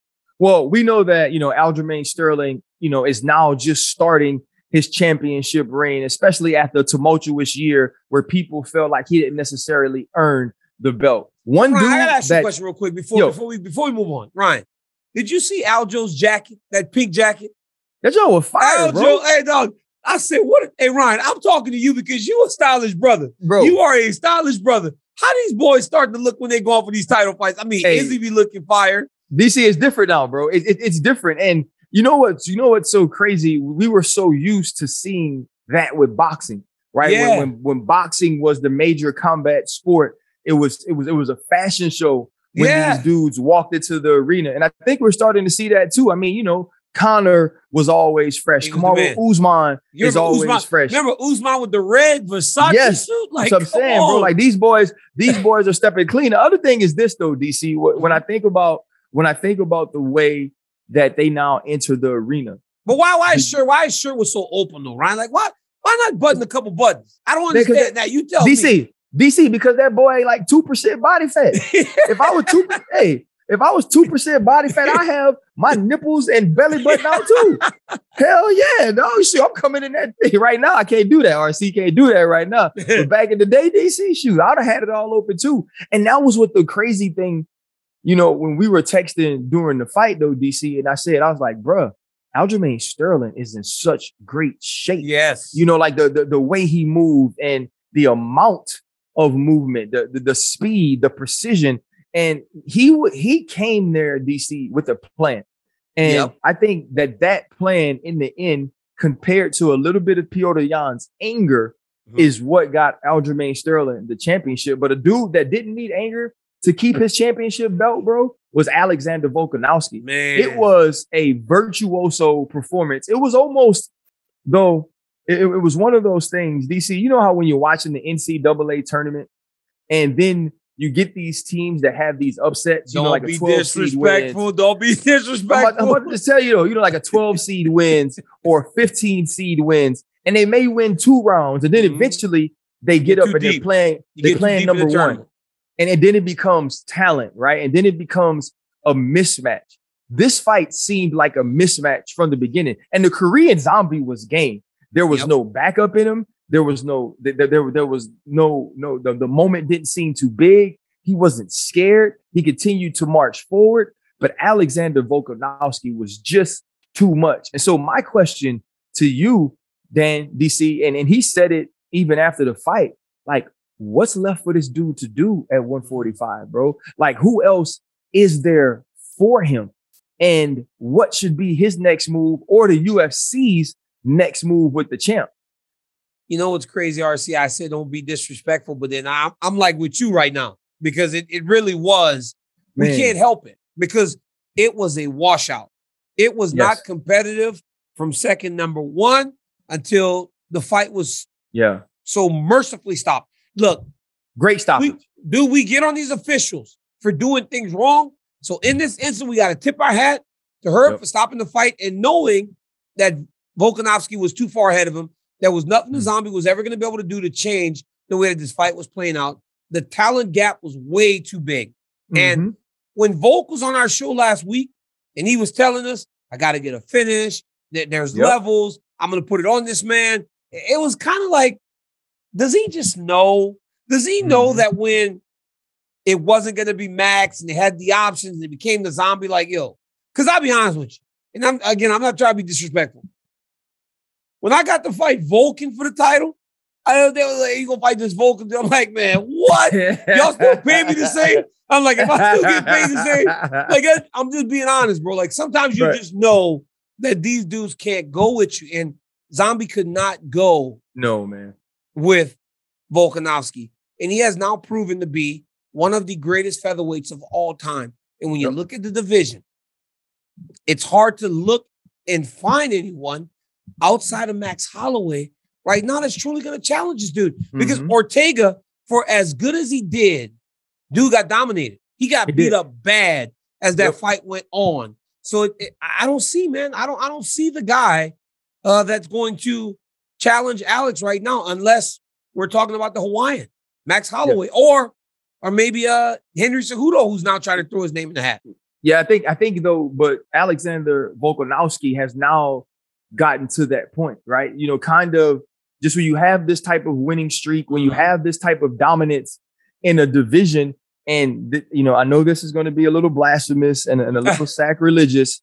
[SPEAKER 2] Well, we know that, you know, Aljamain Sterling, you know, is now just starting his championship reign, especially after a tumultuous year where people felt like he didn't necessarily earn the belt.
[SPEAKER 1] Ryan, I gotta ask you a question real quick before we move on. Ryan, did you see Aljo's jacket, that pink jacket?
[SPEAKER 2] That joint was fire, bro.
[SPEAKER 1] Hey, dog. I said, what? Hey, Ryan, I'm talking to you because you a stylish brother.
[SPEAKER 2] Bro.
[SPEAKER 1] You are a stylish brother. How these boys starting to look when they go on for these title fights? I mean, Izzy be looking fire.
[SPEAKER 2] DC is different now, bro. It's different. And you know what's so crazy? We were so used to seeing that with boxing, right?
[SPEAKER 1] Yeah.
[SPEAKER 2] When boxing was the major combat sport, it was a fashion show when these dudes walked into the arena. And I think we're starting to see that too. I mean, you know, Conor was always fresh. Kamaru Usman is always fresh.
[SPEAKER 1] Remember Usman with the red Versace suit?
[SPEAKER 2] Like, that's what I'm saying, bro. Like these boys are stepping clean. The other thing is this though, DC. When I think about the way that they now enter the arena.
[SPEAKER 1] But why his shirt was so open though, Ryan? Like why not button a couple buttons? I don't understand that. You tell me.
[SPEAKER 2] DC, because that boy like 2% body fat. If I was 2% body fat, I have my nipples and belly button out too. Hell yeah. No, shit, I'm coming in that thing right now. I can't do that. RC can't do that right now. But back in the day, DC, shoot, I'd have had it all open too. And that was what the crazy thing, you know, when we were texting during the fight though, DC, and I was like, bruh, Aljamain Sterling is in such great shape.
[SPEAKER 1] Yes.
[SPEAKER 2] You know, like the way he moved and the amount of movement, the speed, the precision. And he came there, DC, with a plan. And I think that plan in the end, compared to a little bit of Petr Yan's anger, is what got Aljamain Sterling the championship. But a dude that didn't need anger to keep his championship belt, bro, was Alexander Volkanovski.
[SPEAKER 1] Man.
[SPEAKER 2] It was a virtuoso performance. It was almost, though, it was one of those things, DC, you know how when you're watching the NCAA tournament And then you get these teams that have these upsets,
[SPEAKER 1] Don't
[SPEAKER 2] like a
[SPEAKER 1] be
[SPEAKER 2] 12 seed wins.
[SPEAKER 1] disrespectful. Don't be disrespectful.
[SPEAKER 2] I'm about to just tell you, like a 12 seed wins or 15 seed wins, and they may win 2 rounds, and then eventually they get up and they're playing number one. And then it becomes talent, right? And then it becomes a mismatch. This fight seemed like a mismatch from the beginning. And the Korean Zombie was game. There was no backup in him. There was the moment didn't seem too big. He wasn't scared. He continued to march forward. But Alexander Volkanovski was just too much. And so my question to you, Dan, DC, and he said it even after the fight, like, what's left for this dude to do at 145, bro? Like, who else is there for him? And what should be his next move or the UFC's next move with the champ?
[SPEAKER 1] You know what's crazy, RC? I said don't be disrespectful, but then I'm like with you right now because it really was. Man. We can't help it because it was a washout. It was not competitive from second number 1 until the fight was so mercifully stopped. Look,
[SPEAKER 2] great stoppage.
[SPEAKER 1] We get on these officials for doing things wrong? So in this instant, we got to tip our hat to her for stopping the fight and knowing that Volkanovski was too far ahead of him. There was nothing the Zombie was ever going to be able to do to change the way that this fight was playing out. The talent gap was way too big. And when Volk was on our show last week and he was telling us, I got to get a finish, there's levels, I'm going to put it on this man. It was kind of like, does he just know? Does he know that when it wasn't going to be Max and they had the options and it became the Zombie, like, yo, because I'll be honest with you. And I'm not trying to be disrespectful. When I got to fight Vulcan for the title, they was like, you gonna fight this Vulcan? I'm like, man, what? Y'all still pay me the same? I'm like, if I still get paid the same, like, I'm just being honest, bro. Like, sometimes you just know that these dudes can't go with you. And Zombie could not go with Volkanovski. And he has now proven to be one of the greatest featherweights of all time. And when you look at the division, it's hard to look and find anyone outside of Max Holloway right now that's truly going to challenge this dude. Because Ortega, for as good as he did, dude got dominated. He got beat up bad as that fight went on. So I don't see, man. I don't see the guy that's going to challenge Alex right now, unless we're talking about the Hawaiian, Max Holloway, or maybe Henry Cejudo, who's now trying to throw his name in the hat.
[SPEAKER 2] Yeah, I think though, but Alexander Volkanovski has now gotten to that point, right? You know, kind of just when you have this type of winning streak, when you have this type of dominance in a division, and I know this is going to be a little blasphemous and a little sacrilegious.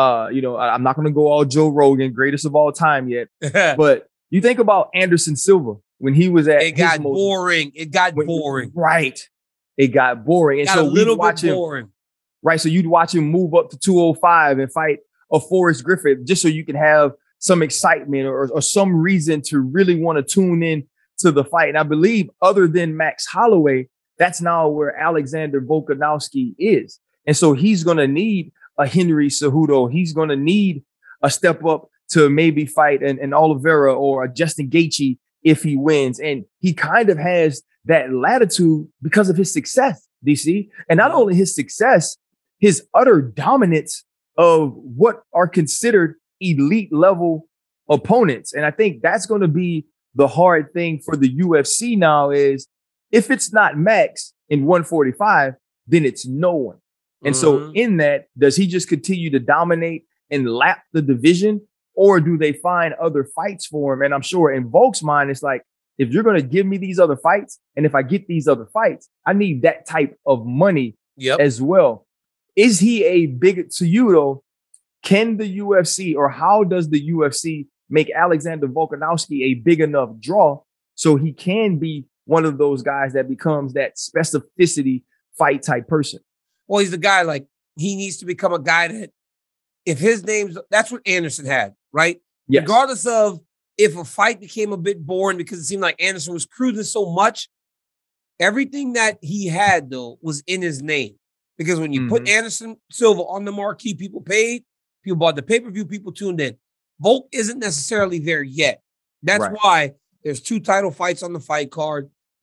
[SPEAKER 2] I'm not going to go all Joe Rogan, greatest of all time yet, but you think about Anderson Silva when he was at.
[SPEAKER 1] It got boring. It got boring.
[SPEAKER 2] Right. It got boring. And
[SPEAKER 1] so a little bit boring.
[SPEAKER 2] Right. So you'd watch him move up to 205 and fight a Forrest Griffith just so you could have some excitement or some reason to really want to tune in to the fight. And I believe other than Max Holloway, that's now where Alexander Volkanovski is. And so he's going to need a Henry Cejudo. He's going to need a step up to maybe fight an Oliveira or a Justin Gaethje if he wins. And he kind of has that latitude because of his success, DC. And not only his success, his utter dominance of what are considered elite level opponents. And I think that's going to be the hard thing for the UFC now is if it's not Max in 145, then it's no one. And so in that, does he just continue to dominate and lap the division, or do they find other fights for him? And I'm sure in Volk's mind, it's like, if you're going to give me these other fights, and if I get these other fights, I need that type of money as well. Is he a big, to you though, can the UFC, or how does the UFC make Alexander Volkanovski a big enough draw so he can be one of those guys that becomes that specificity fight type person?
[SPEAKER 1] Well, he's the guy, like, he needs to become a guy that if his name's, that's what Anderson had, right? Yes. Regardless of if a fight became a bit boring because it seemed like Anderson was cruising so much, everything that he had, though, was in his name. Because when you put Anderson Silva on the marquee, people paid, people bought the pay-per-view, people tuned in. Volk isn't necessarily there yet. That's why there's 2 title fights on the fight card.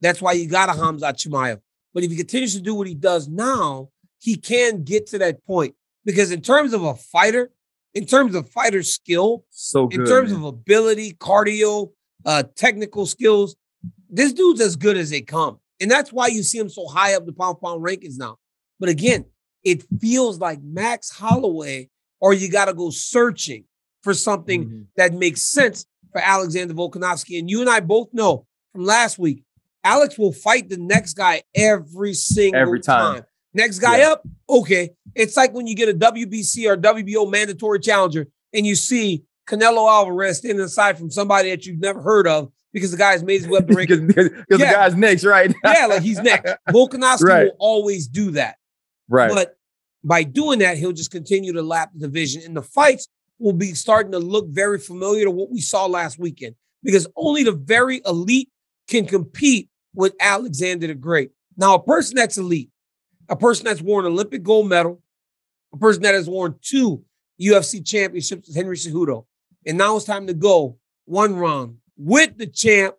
[SPEAKER 1] That's why you got a Khamzat Chimaev. But if he continues to do what he does now, he can get to that point. Because in terms of a fighter, in terms of fighter skill,
[SPEAKER 2] so good,
[SPEAKER 1] in terms of ability, cardio, technical skills, this dude's as good as they come. And that's why you see him so high up the pound-for-pound rankings now. But again, it feels like Max Holloway, or you got to go searching for something that makes sense for Alexander Volkanovski. And you and I both know from last week, Alex will fight the next guy every single time. Next guy up, okay. It's like when you get a WBC or WBO mandatory challenger and you see Canelo Alvarez standing aside from somebody that you've never heard of because the guy's made his way up the ranking.
[SPEAKER 2] Because the guy's next, right?
[SPEAKER 1] Yeah, like he's next. Volkanovski will always do that.
[SPEAKER 2] Right.
[SPEAKER 1] But by doing that, he'll just continue to lap the division. And the fights will be starting to look very familiar to what we saw last weekend because only the very elite can compete with Alexander the Great. Now, a person that's elite, a person that's won an Olympic gold medal, a person that has won 2 UFC championships with Henry Cejudo. And now it's time to go one round with the champ,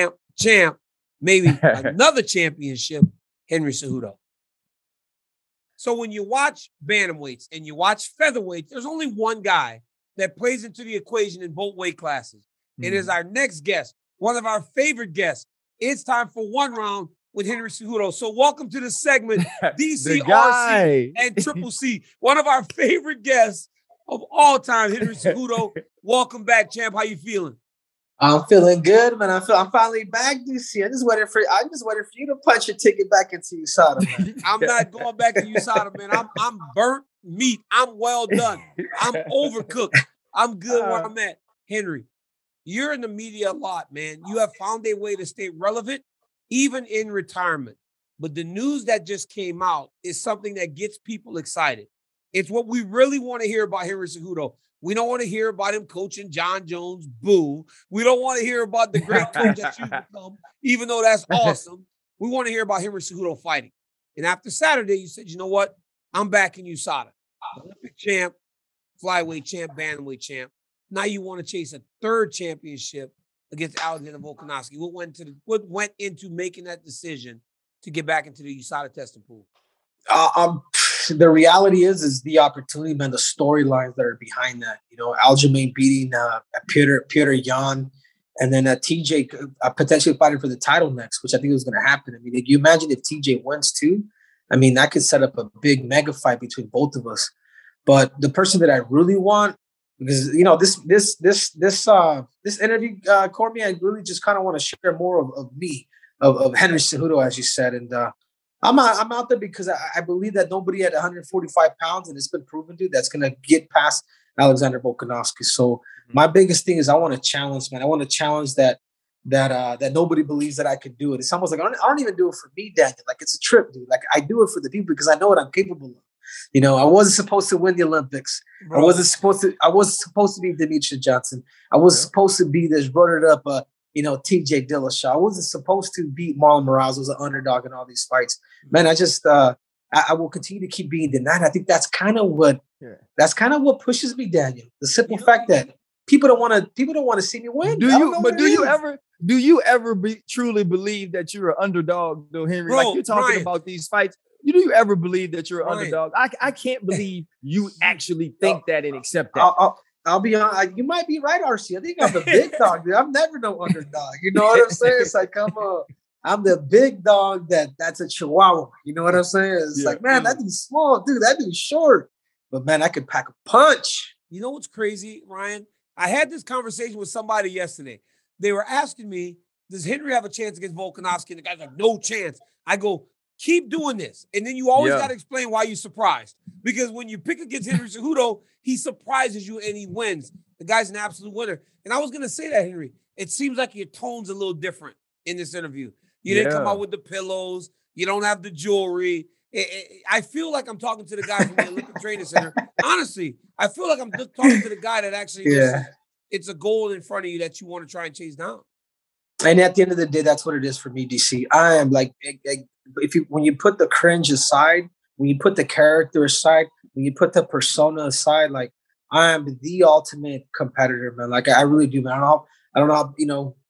[SPEAKER 1] maybe another championship, Henry Cejudo. So when you watch bantamweights and you watch featherweights, there's only one guy that plays into the equation in both weight classes. It is our next guest, one of our favorite guests. It's time for one round with Henry Cejudo. So welcome to the segment, DCRC and Triple C, one of our favorite guests of all time, Henry Cejudo. Welcome back, champ. How you feeling?
[SPEAKER 4] I'm feeling good, man. I'm finally back, DC. I'm just waiting for you to punch your ticket back into USADA, man.
[SPEAKER 1] I'm not going back to USADA, man. I'm burnt meat. I'm well done. I'm overcooked. I'm good where I'm at. Henry, you're in the media a lot, man. You have found a way to stay relevant, even in retirement. But the news that just came out is something that gets people excited. It's what we really want to hear about Henry Cejudo. We don't want to hear about him coaching John Jones, boo. We don't want to hear about the great coach that you've become, even though that's awesome. We want to hear about Henry Cejudo fighting. And after Saturday, you said, you know what? I'm back in USADA. Olympic champ, flyweight champ, bantamweight champ. Now you want to chase a third championship against Alexander Volkanovski. What went into making that decision to get back into the USADA testing pool?
[SPEAKER 4] The reality is the opportunity, man, the storylines that are behind that. You know, Aljamain beating Peter Yan, and then TJ potentially fighting for the title next, which I think was going to happen. I mean, can you imagine if TJ wins too? I mean, that could set up a big mega fight between both of us. But the person that I really want, because you know this interview, Cormier, I really just kind of want to share more of me, of Henry Cejudo, as you said, and I'm out there because I believe that nobody at 145 pounds, and it's been proven, dude, that's gonna get past Alexander Volkanovski. So my biggest thing is I want to challenge, man. I want to challenge that nobody believes that I could do it. It's almost like I don't even do it for me, Daniel. Like it's a trip, dude. Like I do it for the people because I know what I'm capable of. You know, I wasn't supposed to win the Olympics. Bro. I wasn't supposed to be Demetrius Johnson. I was supposed to be this runner up, TJ Dillashaw. I wasn't supposed to beat Marlon Moraes. I was an underdog in all these fights. Man, I just I will continue to keep being denied. I think that's kind of what pushes me, Daniel. The simple fact that people don't want to see me win.
[SPEAKER 2] Do you ever truly believe that you're an underdog, though, Henry?
[SPEAKER 1] Bro,
[SPEAKER 2] like you're talking about these fights. Do you ever believe that you're an underdog? I can't believe you actually think that and accept that.
[SPEAKER 4] I'll be honest. You might be right, RC. I think I'm the big dog, dude. I'm never no underdog. You know what I'm saying? It's like I'm the big dog that's a chihuahua. You know what I'm saying? It's like, man, that dude's small, dude. That dude's short. But man, I could pack a punch.
[SPEAKER 1] You know what's crazy, Ryan? I had this conversation with somebody yesterday. They were asking me, does Henry have a chance against Volkanovski? And the guy's like, no chance. I go, keep doing this. And then you always got to explain why you're surprised. Because when you pick against Henry Cejudo, he surprises you and he wins. The guy's an absolute winner. And I was going to say that, Henry. It seems like your tone's a little different in this interview. You didn't come out with the pillows. You don't have the jewelry. I feel like I'm talking to the guy from the Olympic Training Center. Honestly, I feel like I'm just talking to the guy that actually it's a goal in front of you that you want to try and chase down.
[SPEAKER 4] And at the end of the day, that's what it is for me, DC. I am like, when you put the cringe aside, when you put the character aside, when you put the persona aside, like I am the ultimate competitor, man. Like I really do, man. I don't know,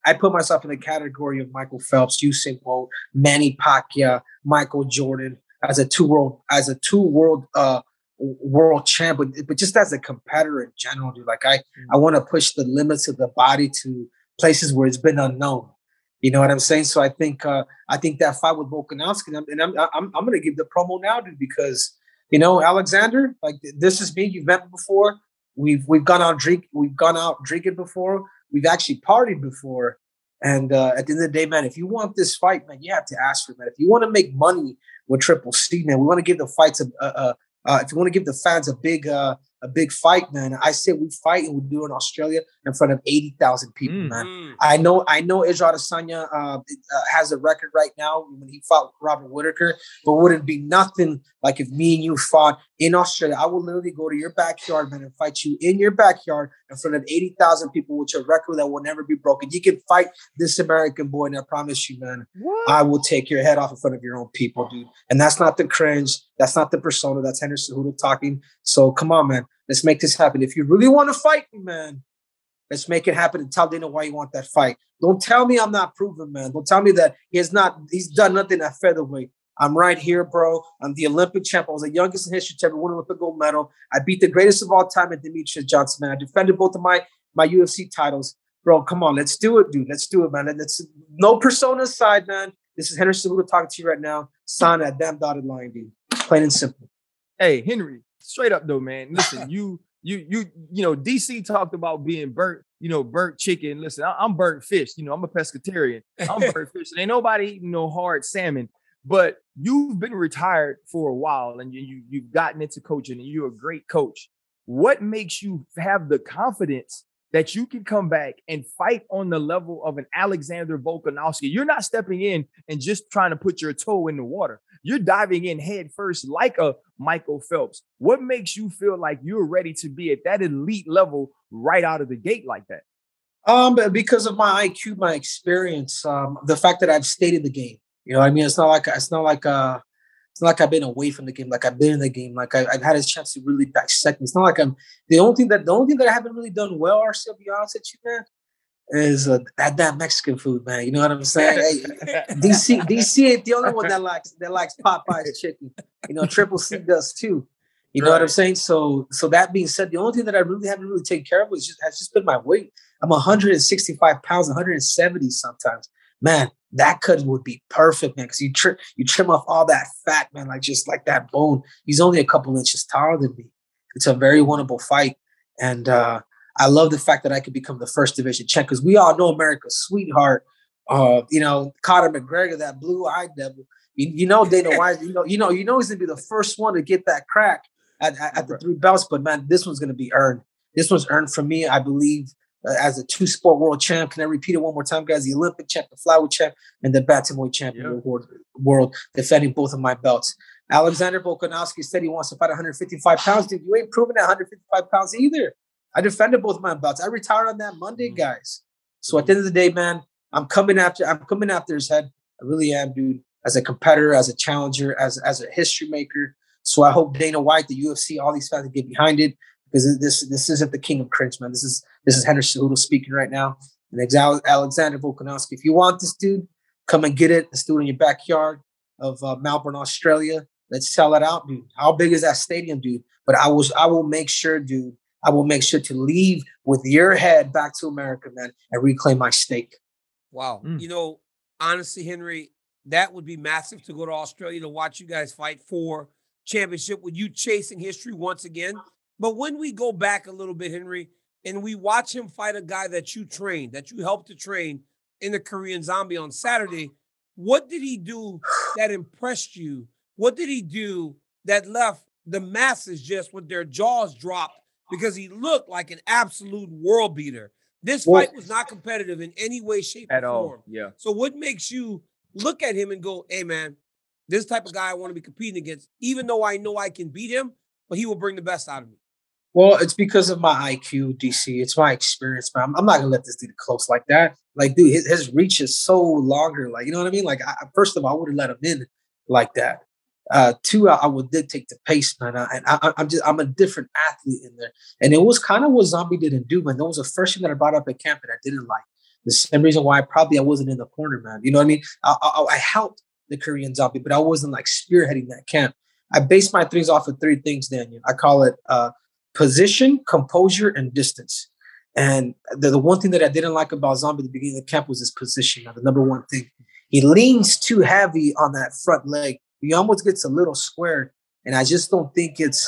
[SPEAKER 4] I put myself in the category of Michael Phelps, Usain Bolt, Manny Pacquiao, Michael Jordan as a two-world world champ, but just as a competitor in general, dude. Like I want to push the limits of the body to places where it's been unknown. You know what I'm saying? So I think that fight with Volkanovski, and I'm going to give the promo now, dude, because Alexander, like this is me. You've met me before. We've gone out drinking before. We've actually partied before. And at the end of the day, man, if you want this fight, man, you have to ask for it, man. If you want to make money with Triple C, man, we want to give the fights if you want to give the fans a big fight, man, I say we fight and we do it in Australia in front of 80,000 people, man. I know Israel Adesanya has a record right now when he fought Robert Whittaker, but wouldn't be nothing like if me and you fought in Australia. I will literally go to your backyard, man, and fight you in your backyard in front of 80,000 people with a record that will never be broken. You can fight this American boy, and I promise you, man, I will take your head off in front of your own people, dude. And that's not the cringe. That's not the persona. That's Henry Cejudo talking. So come on, man. Let's make this happen. If you really want to fight me, man, let's make it happen and tell Dana why you want that fight. Don't tell me I'm not proven, man. Don't tell me that he's done nothing at featherweight. I'm right here, bro. I'm the Olympic champ. I was the youngest in history to ever win an Olympic gold medal. I beat the greatest of all time at Demetrius Johnson, man. I defended both of my UFC titles. Bro, come on. Let's do it, dude. Let's do it, man. Let's no persona aside, man. This is Henry Cejudo talking to you right now. Sign that damn dotted line, dude. Plain and simple.
[SPEAKER 2] Hey, Henry. Straight up though, man. Listen, you DC talked about being burnt chicken. Listen, I'm burnt fish. I'm a pescatarian. I'm burnt fish. And ain't nobody eating no hard salmon. But you've been retired for a while, and you've gotten into coaching, and you're a great coach. What makes you have the confidence that you can come back and fight on the level of an Alexander Volkanovski? You're not stepping in and just trying to put your toe in the water. You're diving in head first like a Michael Phelps. What makes you feel like you're ready to be at that elite level right out of the gate like that?
[SPEAKER 4] Because of my IQ, my experience, the fact that I've stayed in the game. You know what I mean? It's not like I've been away from the game. Like I've been in the game. Like I've had a chance to really dissect me. It's not like I'm the only thing that I haven't really done well, RC, to be honest with you, man, is that Mexican food, man. You know what I'm saying? Hey, DC ain't the only one that likes Popeye's chicken. Triple C does too. You know what I'm saying? So that being said, the only thing that I really haven't really taken care of has just been my weight. I'm 165 pounds, 170 sometimes. Man, that cut would be perfect, man, because you trim off all that fat, man, just like that bone. He's only a couple inches taller than me. It's a very winnable fight. And I love the fact that I could become the first division champ, because we all know America's sweetheart, Conor McGregor, that blue-eyed devil. Dana White, he's going to be the first one to get that crack at the 3 belts. But, man, this one's going to be earned. This one's earned from me, I believe. As a 2-sport world champ. Can I repeat it one more time, guys? The Olympic champ, the flyweight champ, and the bantamweight champion of the world, defending both of my belts. Alexander Volkanovski said he wants to fight 155 pounds. Dude, you ain't proven at 155 pounds either. I defended both of my belts. I retired on that Monday, guys. So at the end of the day, man, I'm coming after his head. I really am, dude. As a competitor, as a challenger, as a history maker. So I hope Dana White, the UFC, all these fans get behind it. Because this isn't the king of cringe, man. This is Henry Cejudo speaking right now. And Alexander Volkanovski. If you want this, dude, come and get it. Let's do it in your backyard of Melbourne, Australia. Let's sell it out, dude. How big is that stadium, dude? But I will make sure, dude. I will make sure to leave with your head back to America, man, and reclaim my stake.
[SPEAKER 1] Wow. Honestly, Henry, that would be massive to go to Australia to watch you guys fight for championship with you chasing history once again. But when we go back a little bit, Henry, and we watch him fight a guy that you trained, that you helped to train in the Korean Zombie on Saturday, what did he do that impressed you? What did he do that left the masses just with their jaws dropped because he looked like an absolute world beater? This fight was not competitive in any way, shape, or form.
[SPEAKER 2] Yeah.
[SPEAKER 1] So what makes you look at him and go, hey, man, this type of guy I want to be competing against, even though I know I can beat him, but he will bring the best out of me?
[SPEAKER 4] Well, it's because of my IQ, DC. It's my experience, man. I'm not going to let this dude close like that. Like, dude, his reach is so longer. Like, you know what I mean? Like, first of all, I wouldn't let him in like that. 2, I would dictate the pace, man. I'm a different athlete in there. And it was kind of what Zombie didn't do, man. That was the first thing that I brought up at camp that I didn't like. The same reason why I wasn't in the corner, man. You know what I mean? I helped the Korean Zombie, but I wasn't like spearheading that camp. I base my threes off of 3 things, Daniel. I call it position, composure, and distance. And the one thing that I didn't like about Zombie at the beginning of the camp was his position. The number one thing, he leans too heavy on that front leg. He almost gets a little squared, and I just don't think it's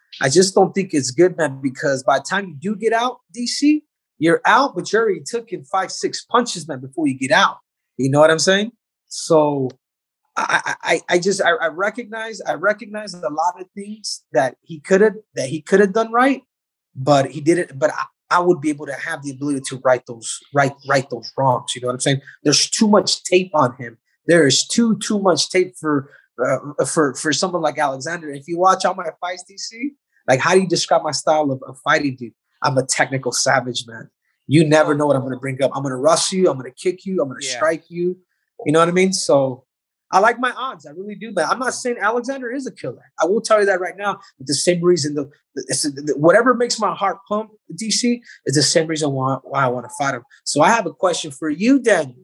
[SPEAKER 4] good, man. Because by the time you do get out, DC, you're out, but you already took in 5-6 punches, man, before you get out. You know what I'm saying? So I recognize a lot of things that he could have done right, but he didn't. But I would be able to have the ability to right those wrongs. You know what I'm saying? There's too much tape on him. There is too much tape for someone like Alexander. If you watch all my fights, DC, like, how do you describe my style of fighting, dude? I'm a technical savage, man. You never know what I'm going to bring up. I'm going to rush you. I'm going to kick you. I'm going to strike you. You know what I mean? So I like my odds. I really do, man. I'm not saying Alexander is a killer. I will tell you that right now. But the same reason, whatever makes my heart pump, DC, is the same reason why I want to fight him. So I have a question for you, Daniel.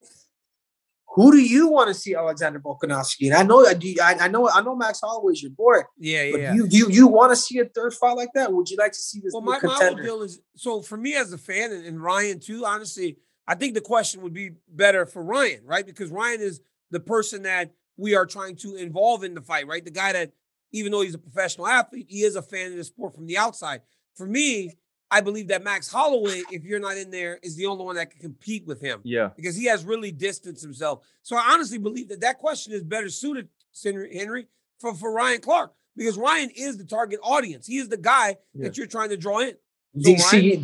[SPEAKER 4] Who do you want to see Alexander Volkanovski? And I know Max Holloway is your boy.
[SPEAKER 1] Yeah.
[SPEAKER 4] You want to see a third fight like that? Would you like to see this?
[SPEAKER 1] Well, my whole deal is, so for me as a fan and Ryan too, honestly, I think the question would be better for Ryan, right? Because Ryan is the person that we are trying to involve in the fight, right? The guy that, even though he's a professional athlete, he is a fan of the sport from the outside. For me, I believe that Max Holloway, if you're not in there, is the only one that can compete with him.
[SPEAKER 2] Yeah.
[SPEAKER 1] Because he has really distanced himself. So I honestly believe that question is better suited, Henry, for Ryan Clark. Because Ryan is the target audience. He is the guy that you're trying to draw in. So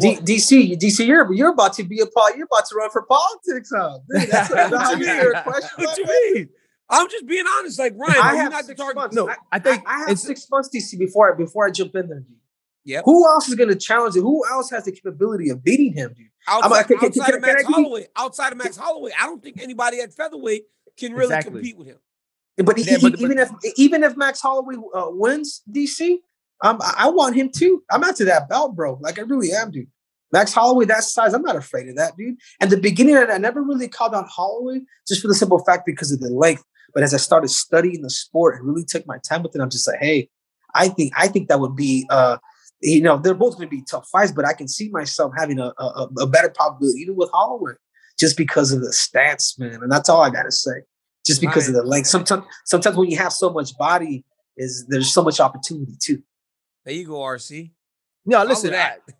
[SPEAKER 4] DC, you're about to be you're about to run for politics, huh? Dude, that's a question.
[SPEAKER 1] What you mean? I'm just being honest. Like, Ryan, you're not the target.
[SPEAKER 4] Months.
[SPEAKER 2] No, I think
[SPEAKER 4] I have 6 months, DC, before I jump in there, dude.
[SPEAKER 1] Yep.
[SPEAKER 4] Who else is going to challenge it? Who else has the capability of beating him, dude?
[SPEAKER 1] Outside of Max Holloway, I don't think anybody at featherweight can really compete with him.
[SPEAKER 4] But even if Max Holloway wins, DC, I want him too. I'm after that belt, bro. Like, I really am, dude. Max Holloway, that size, I'm not afraid of that, dude. And the beginning, I never really called out Holloway just for the simple fact because of the length. But as I started studying the sport and really took my time with it, I'm just like, hey, I think that would be they're both going to be tough fights, but I can see myself having a better probability even with Holloway just because of the stats, man. And that's all I got to say. Just because of the length. Sometimes when you have so much body, there's so much opportunity too.
[SPEAKER 1] There you go, RC.
[SPEAKER 2] No, listen.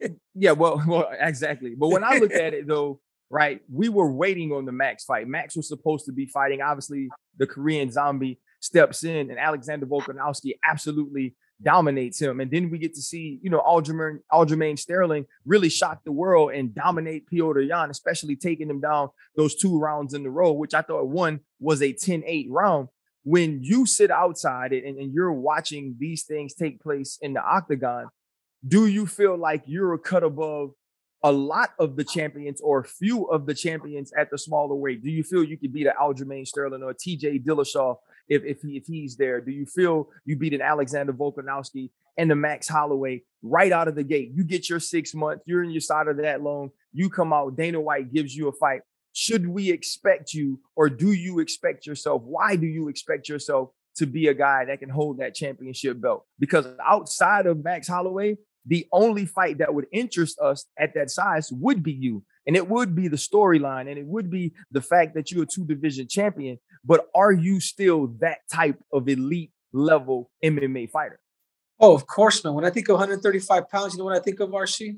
[SPEAKER 2] Well, exactly. But when I look at it, though, right, we were waiting on the Max fight. Max was supposed to be fighting. Obviously, the Korean Zombie steps in, and Alexander Volkanovski absolutely dominates him. And then we get to see, Aljamain Sterling really shock the world and dominate Petr Yan, especially taking him down those 2 rounds in a row, which I thought one was a 10-8 round. When you sit outside and you're watching these things take place in the octagon, do you feel like you're a cut above a lot of the champions or a few of the champions at the smaller weight? Do you feel you could beat an Aljamain Sterling or a TJ Dillashaw if he's there? Do you feel you beat an Alexander Volkanovski and the Max Holloway right out of the gate? You get your 6 months, you're in your side of that loan, you come out, Dana White gives you a fight. Should we expect you, or do you expect yourself? Why do you expect yourself to be a guy that can hold that championship belt? Because outside of Max Holloway, the only fight that would interest us at that size would be you. And it would be the storyline, and it would be the fact that you're a 2-division champion. But are you still that type of elite level MMA fighter?
[SPEAKER 4] Oh, of course, man. When I think of 135 pounds, you know what I think of, RC?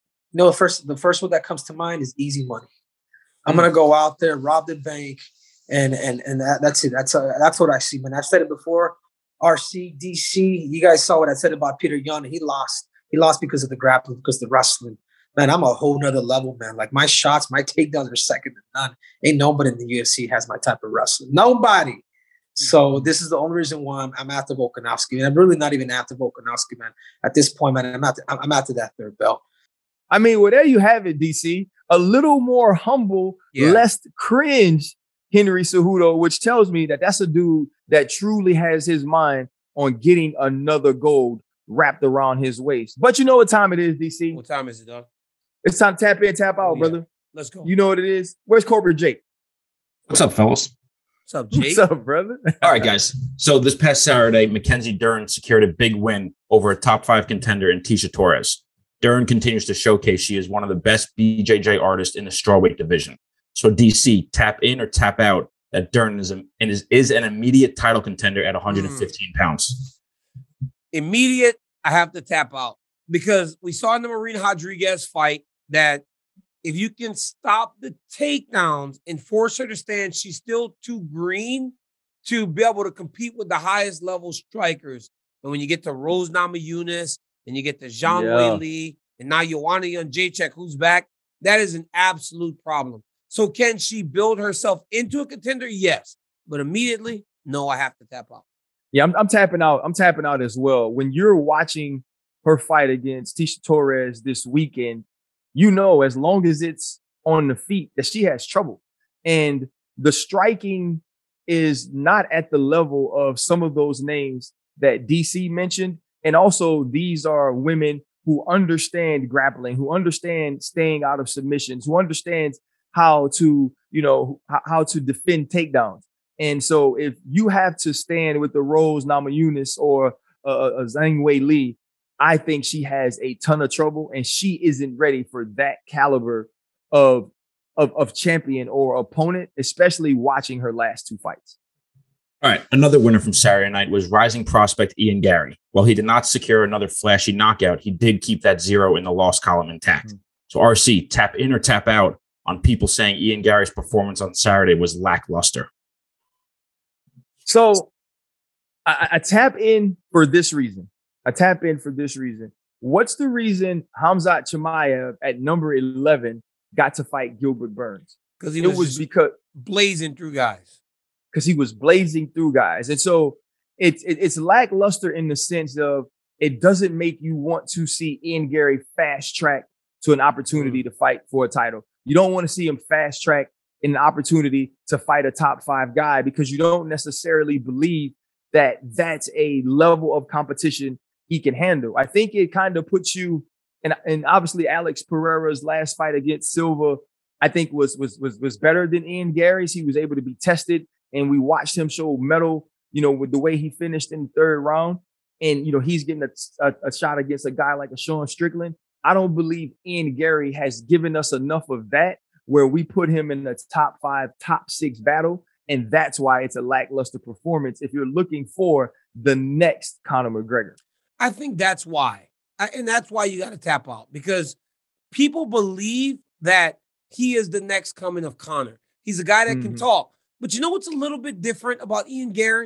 [SPEAKER 4] The first one that comes to mind is easy money. I'm going to go out there, rob the bank, and that's it. That's what I see, man. I've said it before. RC, DC, you guys saw what I said about Petr Yan. He lost. He lost because of the grappling, because of the wrestling. Man, I'm a whole nother level, man. Like, my shots, my takedowns are second to none. Ain't nobody in the UFC has my type of wrestling. Nobody. So this is the only reason why I'm after Volkanovski. And I'm really not even after Volkanovski, man. At this point, man, I'm after that third belt.
[SPEAKER 2] I mean, well, there you have it, DC. A little more humble, less cringe Henry Cejudo, which tells me that that's a dude that truly has his mind on getting another gold wrapped around his waist. But you know what time it is, DC?
[SPEAKER 1] What time is it, dog?
[SPEAKER 2] It's time to tap in, tap out, brother.
[SPEAKER 1] Let's go.
[SPEAKER 2] You know what it is? Where's Cobra Jake?
[SPEAKER 5] What's up, fellas?
[SPEAKER 1] What's up, Jake?
[SPEAKER 2] What's up, brother?
[SPEAKER 5] All right, guys. So this past Saturday, Mackenzie Dern secured a big win over a top 5 contender in Tecia Torres. Dern continues to showcase she is one of the best BJJ artists in the strawweight division. So DC, tap in or tap out that Dern is an immediate title contender at 115 pounds.
[SPEAKER 1] Immediate, I have to tap out because we saw in the Marina Rodriguez fight that if you can stop the takedowns and force her to stand, she's still too green to be able to compete with the highest level strikers. And when you get to Rose Namajunas and you get to Zhang Weili and now Joanna Jędrzejczyk, who's back, that is an absolute problem. So can she build herself into a contender? Yes. But immediately, no, I have to tap out.
[SPEAKER 2] Yeah, I'm tapping out. I'm tapping out as well. When you're watching her fight against Tecia Torres this weekend, you know, as long as it's on the feet, that she has trouble. And the striking is not at the level of some of those names that DC mentioned. And also, these are women who understand grappling, who understand staying out of submissions, who understands how to, how to defend takedowns. And so if you have to stand with the Rose Namajunas or a Zhang Weili, I think she has a ton of trouble, and she isn't ready for that caliber of champion or opponent, especially watching her last 2 fights.
[SPEAKER 5] All right. Another winner from Saturday night was rising prospect Ian Garry. While he did not secure another flashy knockout, he did keep that 0 in the loss column intact. Mm-hmm. So RC, tap in or tap out on people saying Ian Garry's performance on Saturday was lackluster.
[SPEAKER 2] So I tap in for this reason. What's the reason Khamzat Chimaev at number 11 got to fight Gilbert Burns?
[SPEAKER 1] Because he was blazing through guys.
[SPEAKER 2] Because he was blazing through guys. And so it's lackluster in the sense of it doesn't make you want to see Ian Garry fast track to an opportunity to fight for a title. You don't want to see him fast track in an opportunity to fight a top 5 guy because you don't necessarily believe that that's a level of competition he can handle. I think it kind of puts you, and obviously Alex Pereira's last fight against Silva, I think was better than Ian Garry's. He was able to be tested, and we watched him show mettle, with the way he finished in the 3rd round. And, he's getting a shot against a guy like a Sean Strickland. I don't believe Ian Garry has given us enough of that where we put him in the top 5, top 6 battle. And that's why it's a lackluster performance if you're looking for the next Conor McGregor.
[SPEAKER 1] I think that's why. And that's why you got to tap out, because people believe that he is the next coming of Conor. He's a guy that can talk. But you know what's a little bit different about Ian Garry?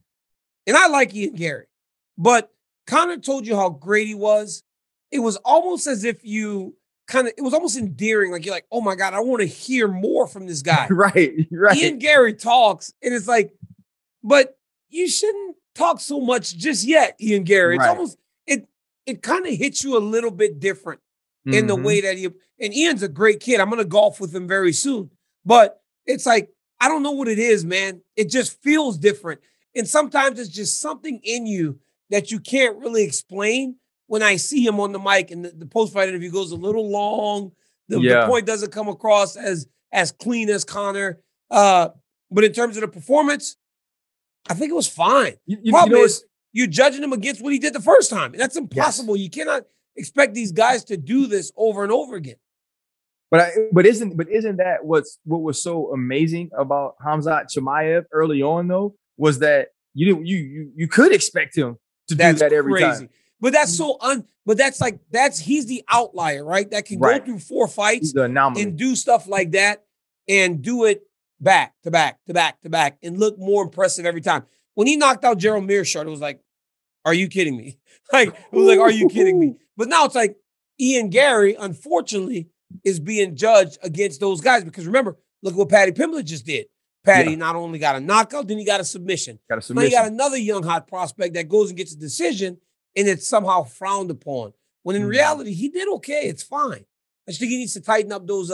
[SPEAKER 1] And I like Ian Garry, but Conor told you how great he was. It was almost as if it was almost endearing. Like, you're like, oh my God, I want to hear more from this guy.
[SPEAKER 2] Right.
[SPEAKER 1] Ian Garry talks, and it's like, but you shouldn't talk so much just yet, Ian Garry. It's almost, it kind of hits you a little bit different in the way that and Ian's a great kid. I'm going to golf with him very soon. But it's like, I don't know what it is, man. It just feels different. And sometimes it's just something in you that you can't really explain. When I see him on the mic and the post-fight interview goes a little long, the point doesn't come across as clean as Conor. But in terms of the performance, I think it was fine. Problem is, you're judging him against what he did the first time. And that's impossible. Yes. You cannot expect these guys to do this over and over again.
[SPEAKER 2] But isn't that what was so amazing about Khamzat Chimaev early on though, was that you could expect him to do that every time.
[SPEAKER 1] But that's he's the outlier, right? That can go through 4 fights and do stuff like that and do it back to back to back to back and look more impressive every time. When he knocked out Gerald Meerschaert, it was like, are you kidding me? Like, it was like, are you kidding me? But now it's like Ian Garry, unfortunately, is being judged against those guys because remember, look at what Paddy Pimblett just did. Paddy not only got a knockout, then he got a submission. Now you got another young hot prospect that goes and gets a decision, and it's somehow frowned upon. When in reality, he did okay. It's fine. I just think he needs to tighten up those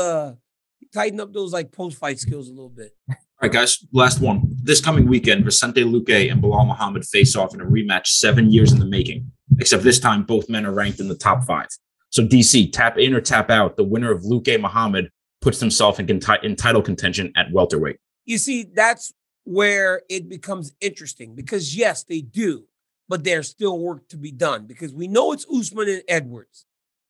[SPEAKER 1] like post-fight skills a little bit.
[SPEAKER 5] All right, guys. Last one. This coming weekend, Vicente Luque and Bilal Muhammad face off in a rematch 7 years in the making. Except this time, both men are ranked in the top 5. So DC, tap in or tap out. The winner of Luque Muhammad puts himself in title contention at welterweight.
[SPEAKER 1] You see, that's where it becomes interesting because, yes, they do, but there's still work to be done because we know it's Usman and Edwards.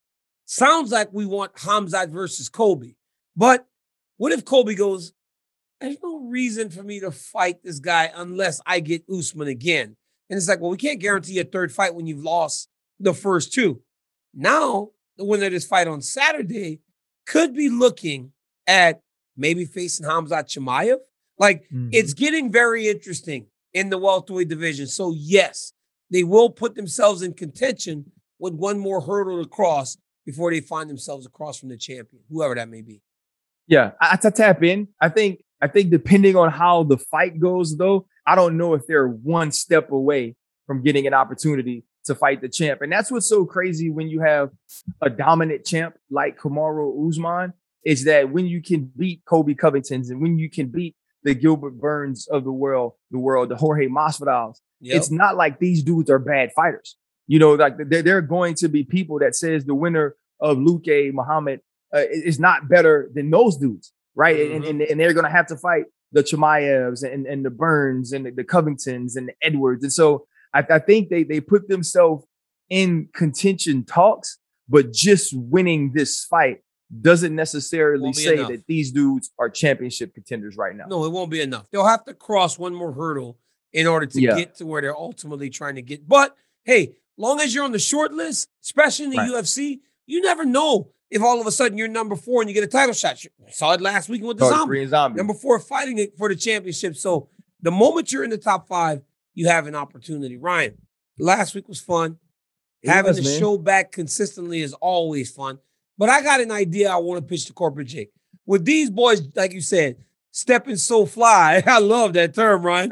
[SPEAKER 1] Sounds like we want Khamzat versus Colby. But what if Colby goes, there's no reason for me to fight this guy unless I get Usman again? And it's like, well, we can't guarantee a third fight when you've lost the first two. Now, the winner of this fight on Saturday could be looking at maybe facing Khamzat Chimaev. Like, it's getting very interesting in the welterweight division. So, yes, they will put themselves in contention with one more hurdle to cross before they find themselves across from the champion, whoever that may be.
[SPEAKER 2] Yeah, to tap in, I think depending on how the fight goes, though, I don't know if they're one step away from getting an opportunity to fight the champ. And that's what's so crazy when you have a dominant champ like Kamaru Usman, is that when you can beat Colby Covington's and when you can beat the Gilbert Burns of the world, the Jorge Masvidal's, it's not like these dudes are bad fighters. You know, like there are going to be people that says the winner of Luque Muhammad is not better than those dudes, right? Mm-hmm. And they're going to have to fight the Chimaevs and the Burns and the Covingtons and the Edwards. And so I think they put themselves in contention talks, but just winning this fight doesn't necessarily say that these dudes are championship contenders right now.
[SPEAKER 1] No, it won't be enough. They'll have to cross one more hurdle in order to get to where they're ultimately trying to get. But hey, long as you're on the short list, especially in the UFC, you never know if all of a sudden you're number 4 and you get a title shot. I saw it last weekend with the Zombie. Number 4 fighting it for the championship. So the moment you're in the top 5, you have an opportunity. Ryan, last week was fun. Having the show back consistently is always fun. But I got an idea I want to pitch to Corporate Jake. With these boys, like you said, stepping so fly. I love that term, Ryan.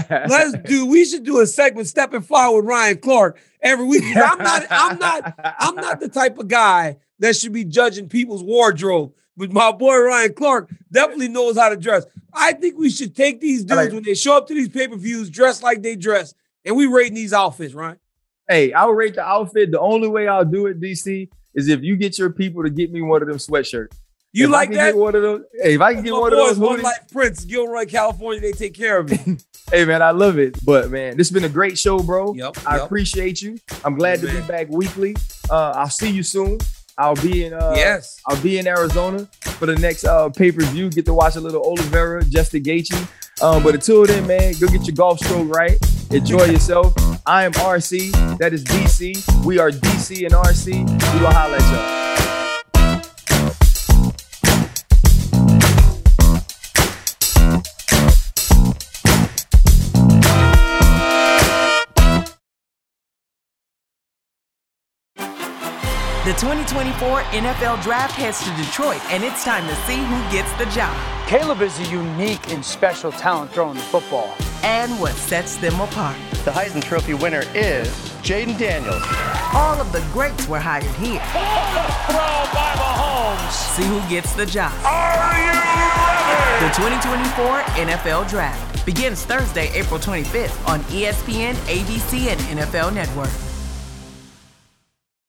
[SPEAKER 1] We should do a segment, Step and Fly with Ryan Clark every week. I'm not the type of guy that should be judging people's wardrobe. But my boy Ryan Clark definitely knows how to dress. I think we should take these dudes when they show up to these pay-per-views, dress like they dress, and we rate these outfits, Ryan.
[SPEAKER 2] Hey, I'll rate the outfit. The only way I'll do it, DC, is if you get your people to get me one of them sweatshirts.
[SPEAKER 1] You like that?
[SPEAKER 2] One of those, hey, if I can get one of those,
[SPEAKER 1] One Life Prince, Gilroy, California, they take care of me.
[SPEAKER 2] Hey, man, I love it. But, man, this has been a great show, bro. I appreciate you. I'm glad to be back weekly. I'll see you soon. I'll be in Arizona for the next pay-per-view. Get to watch a little Oliveira, Justin Gaethje. But until then, man, go get your golf stroke right. Enjoy yourself. I am RC. That is DC. We are DC and RC. We gonna holla at y'all.
[SPEAKER 6] The 2024 NFL Draft heads to Detroit, and it's time to see who gets the job.
[SPEAKER 7] Caleb is a unique and special talent throwing the football.
[SPEAKER 6] And what sets them apart.
[SPEAKER 8] The Heisman Trophy winner is Jaden Daniels.
[SPEAKER 6] All of the greats were hired here.
[SPEAKER 9] Throw by Mahomes.
[SPEAKER 6] See who gets the job.
[SPEAKER 9] Are you ready?
[SPEAKER 6] The 2024 NFL Draft begins Thursday, April 25th on ESPN, ABC, and NFL Network.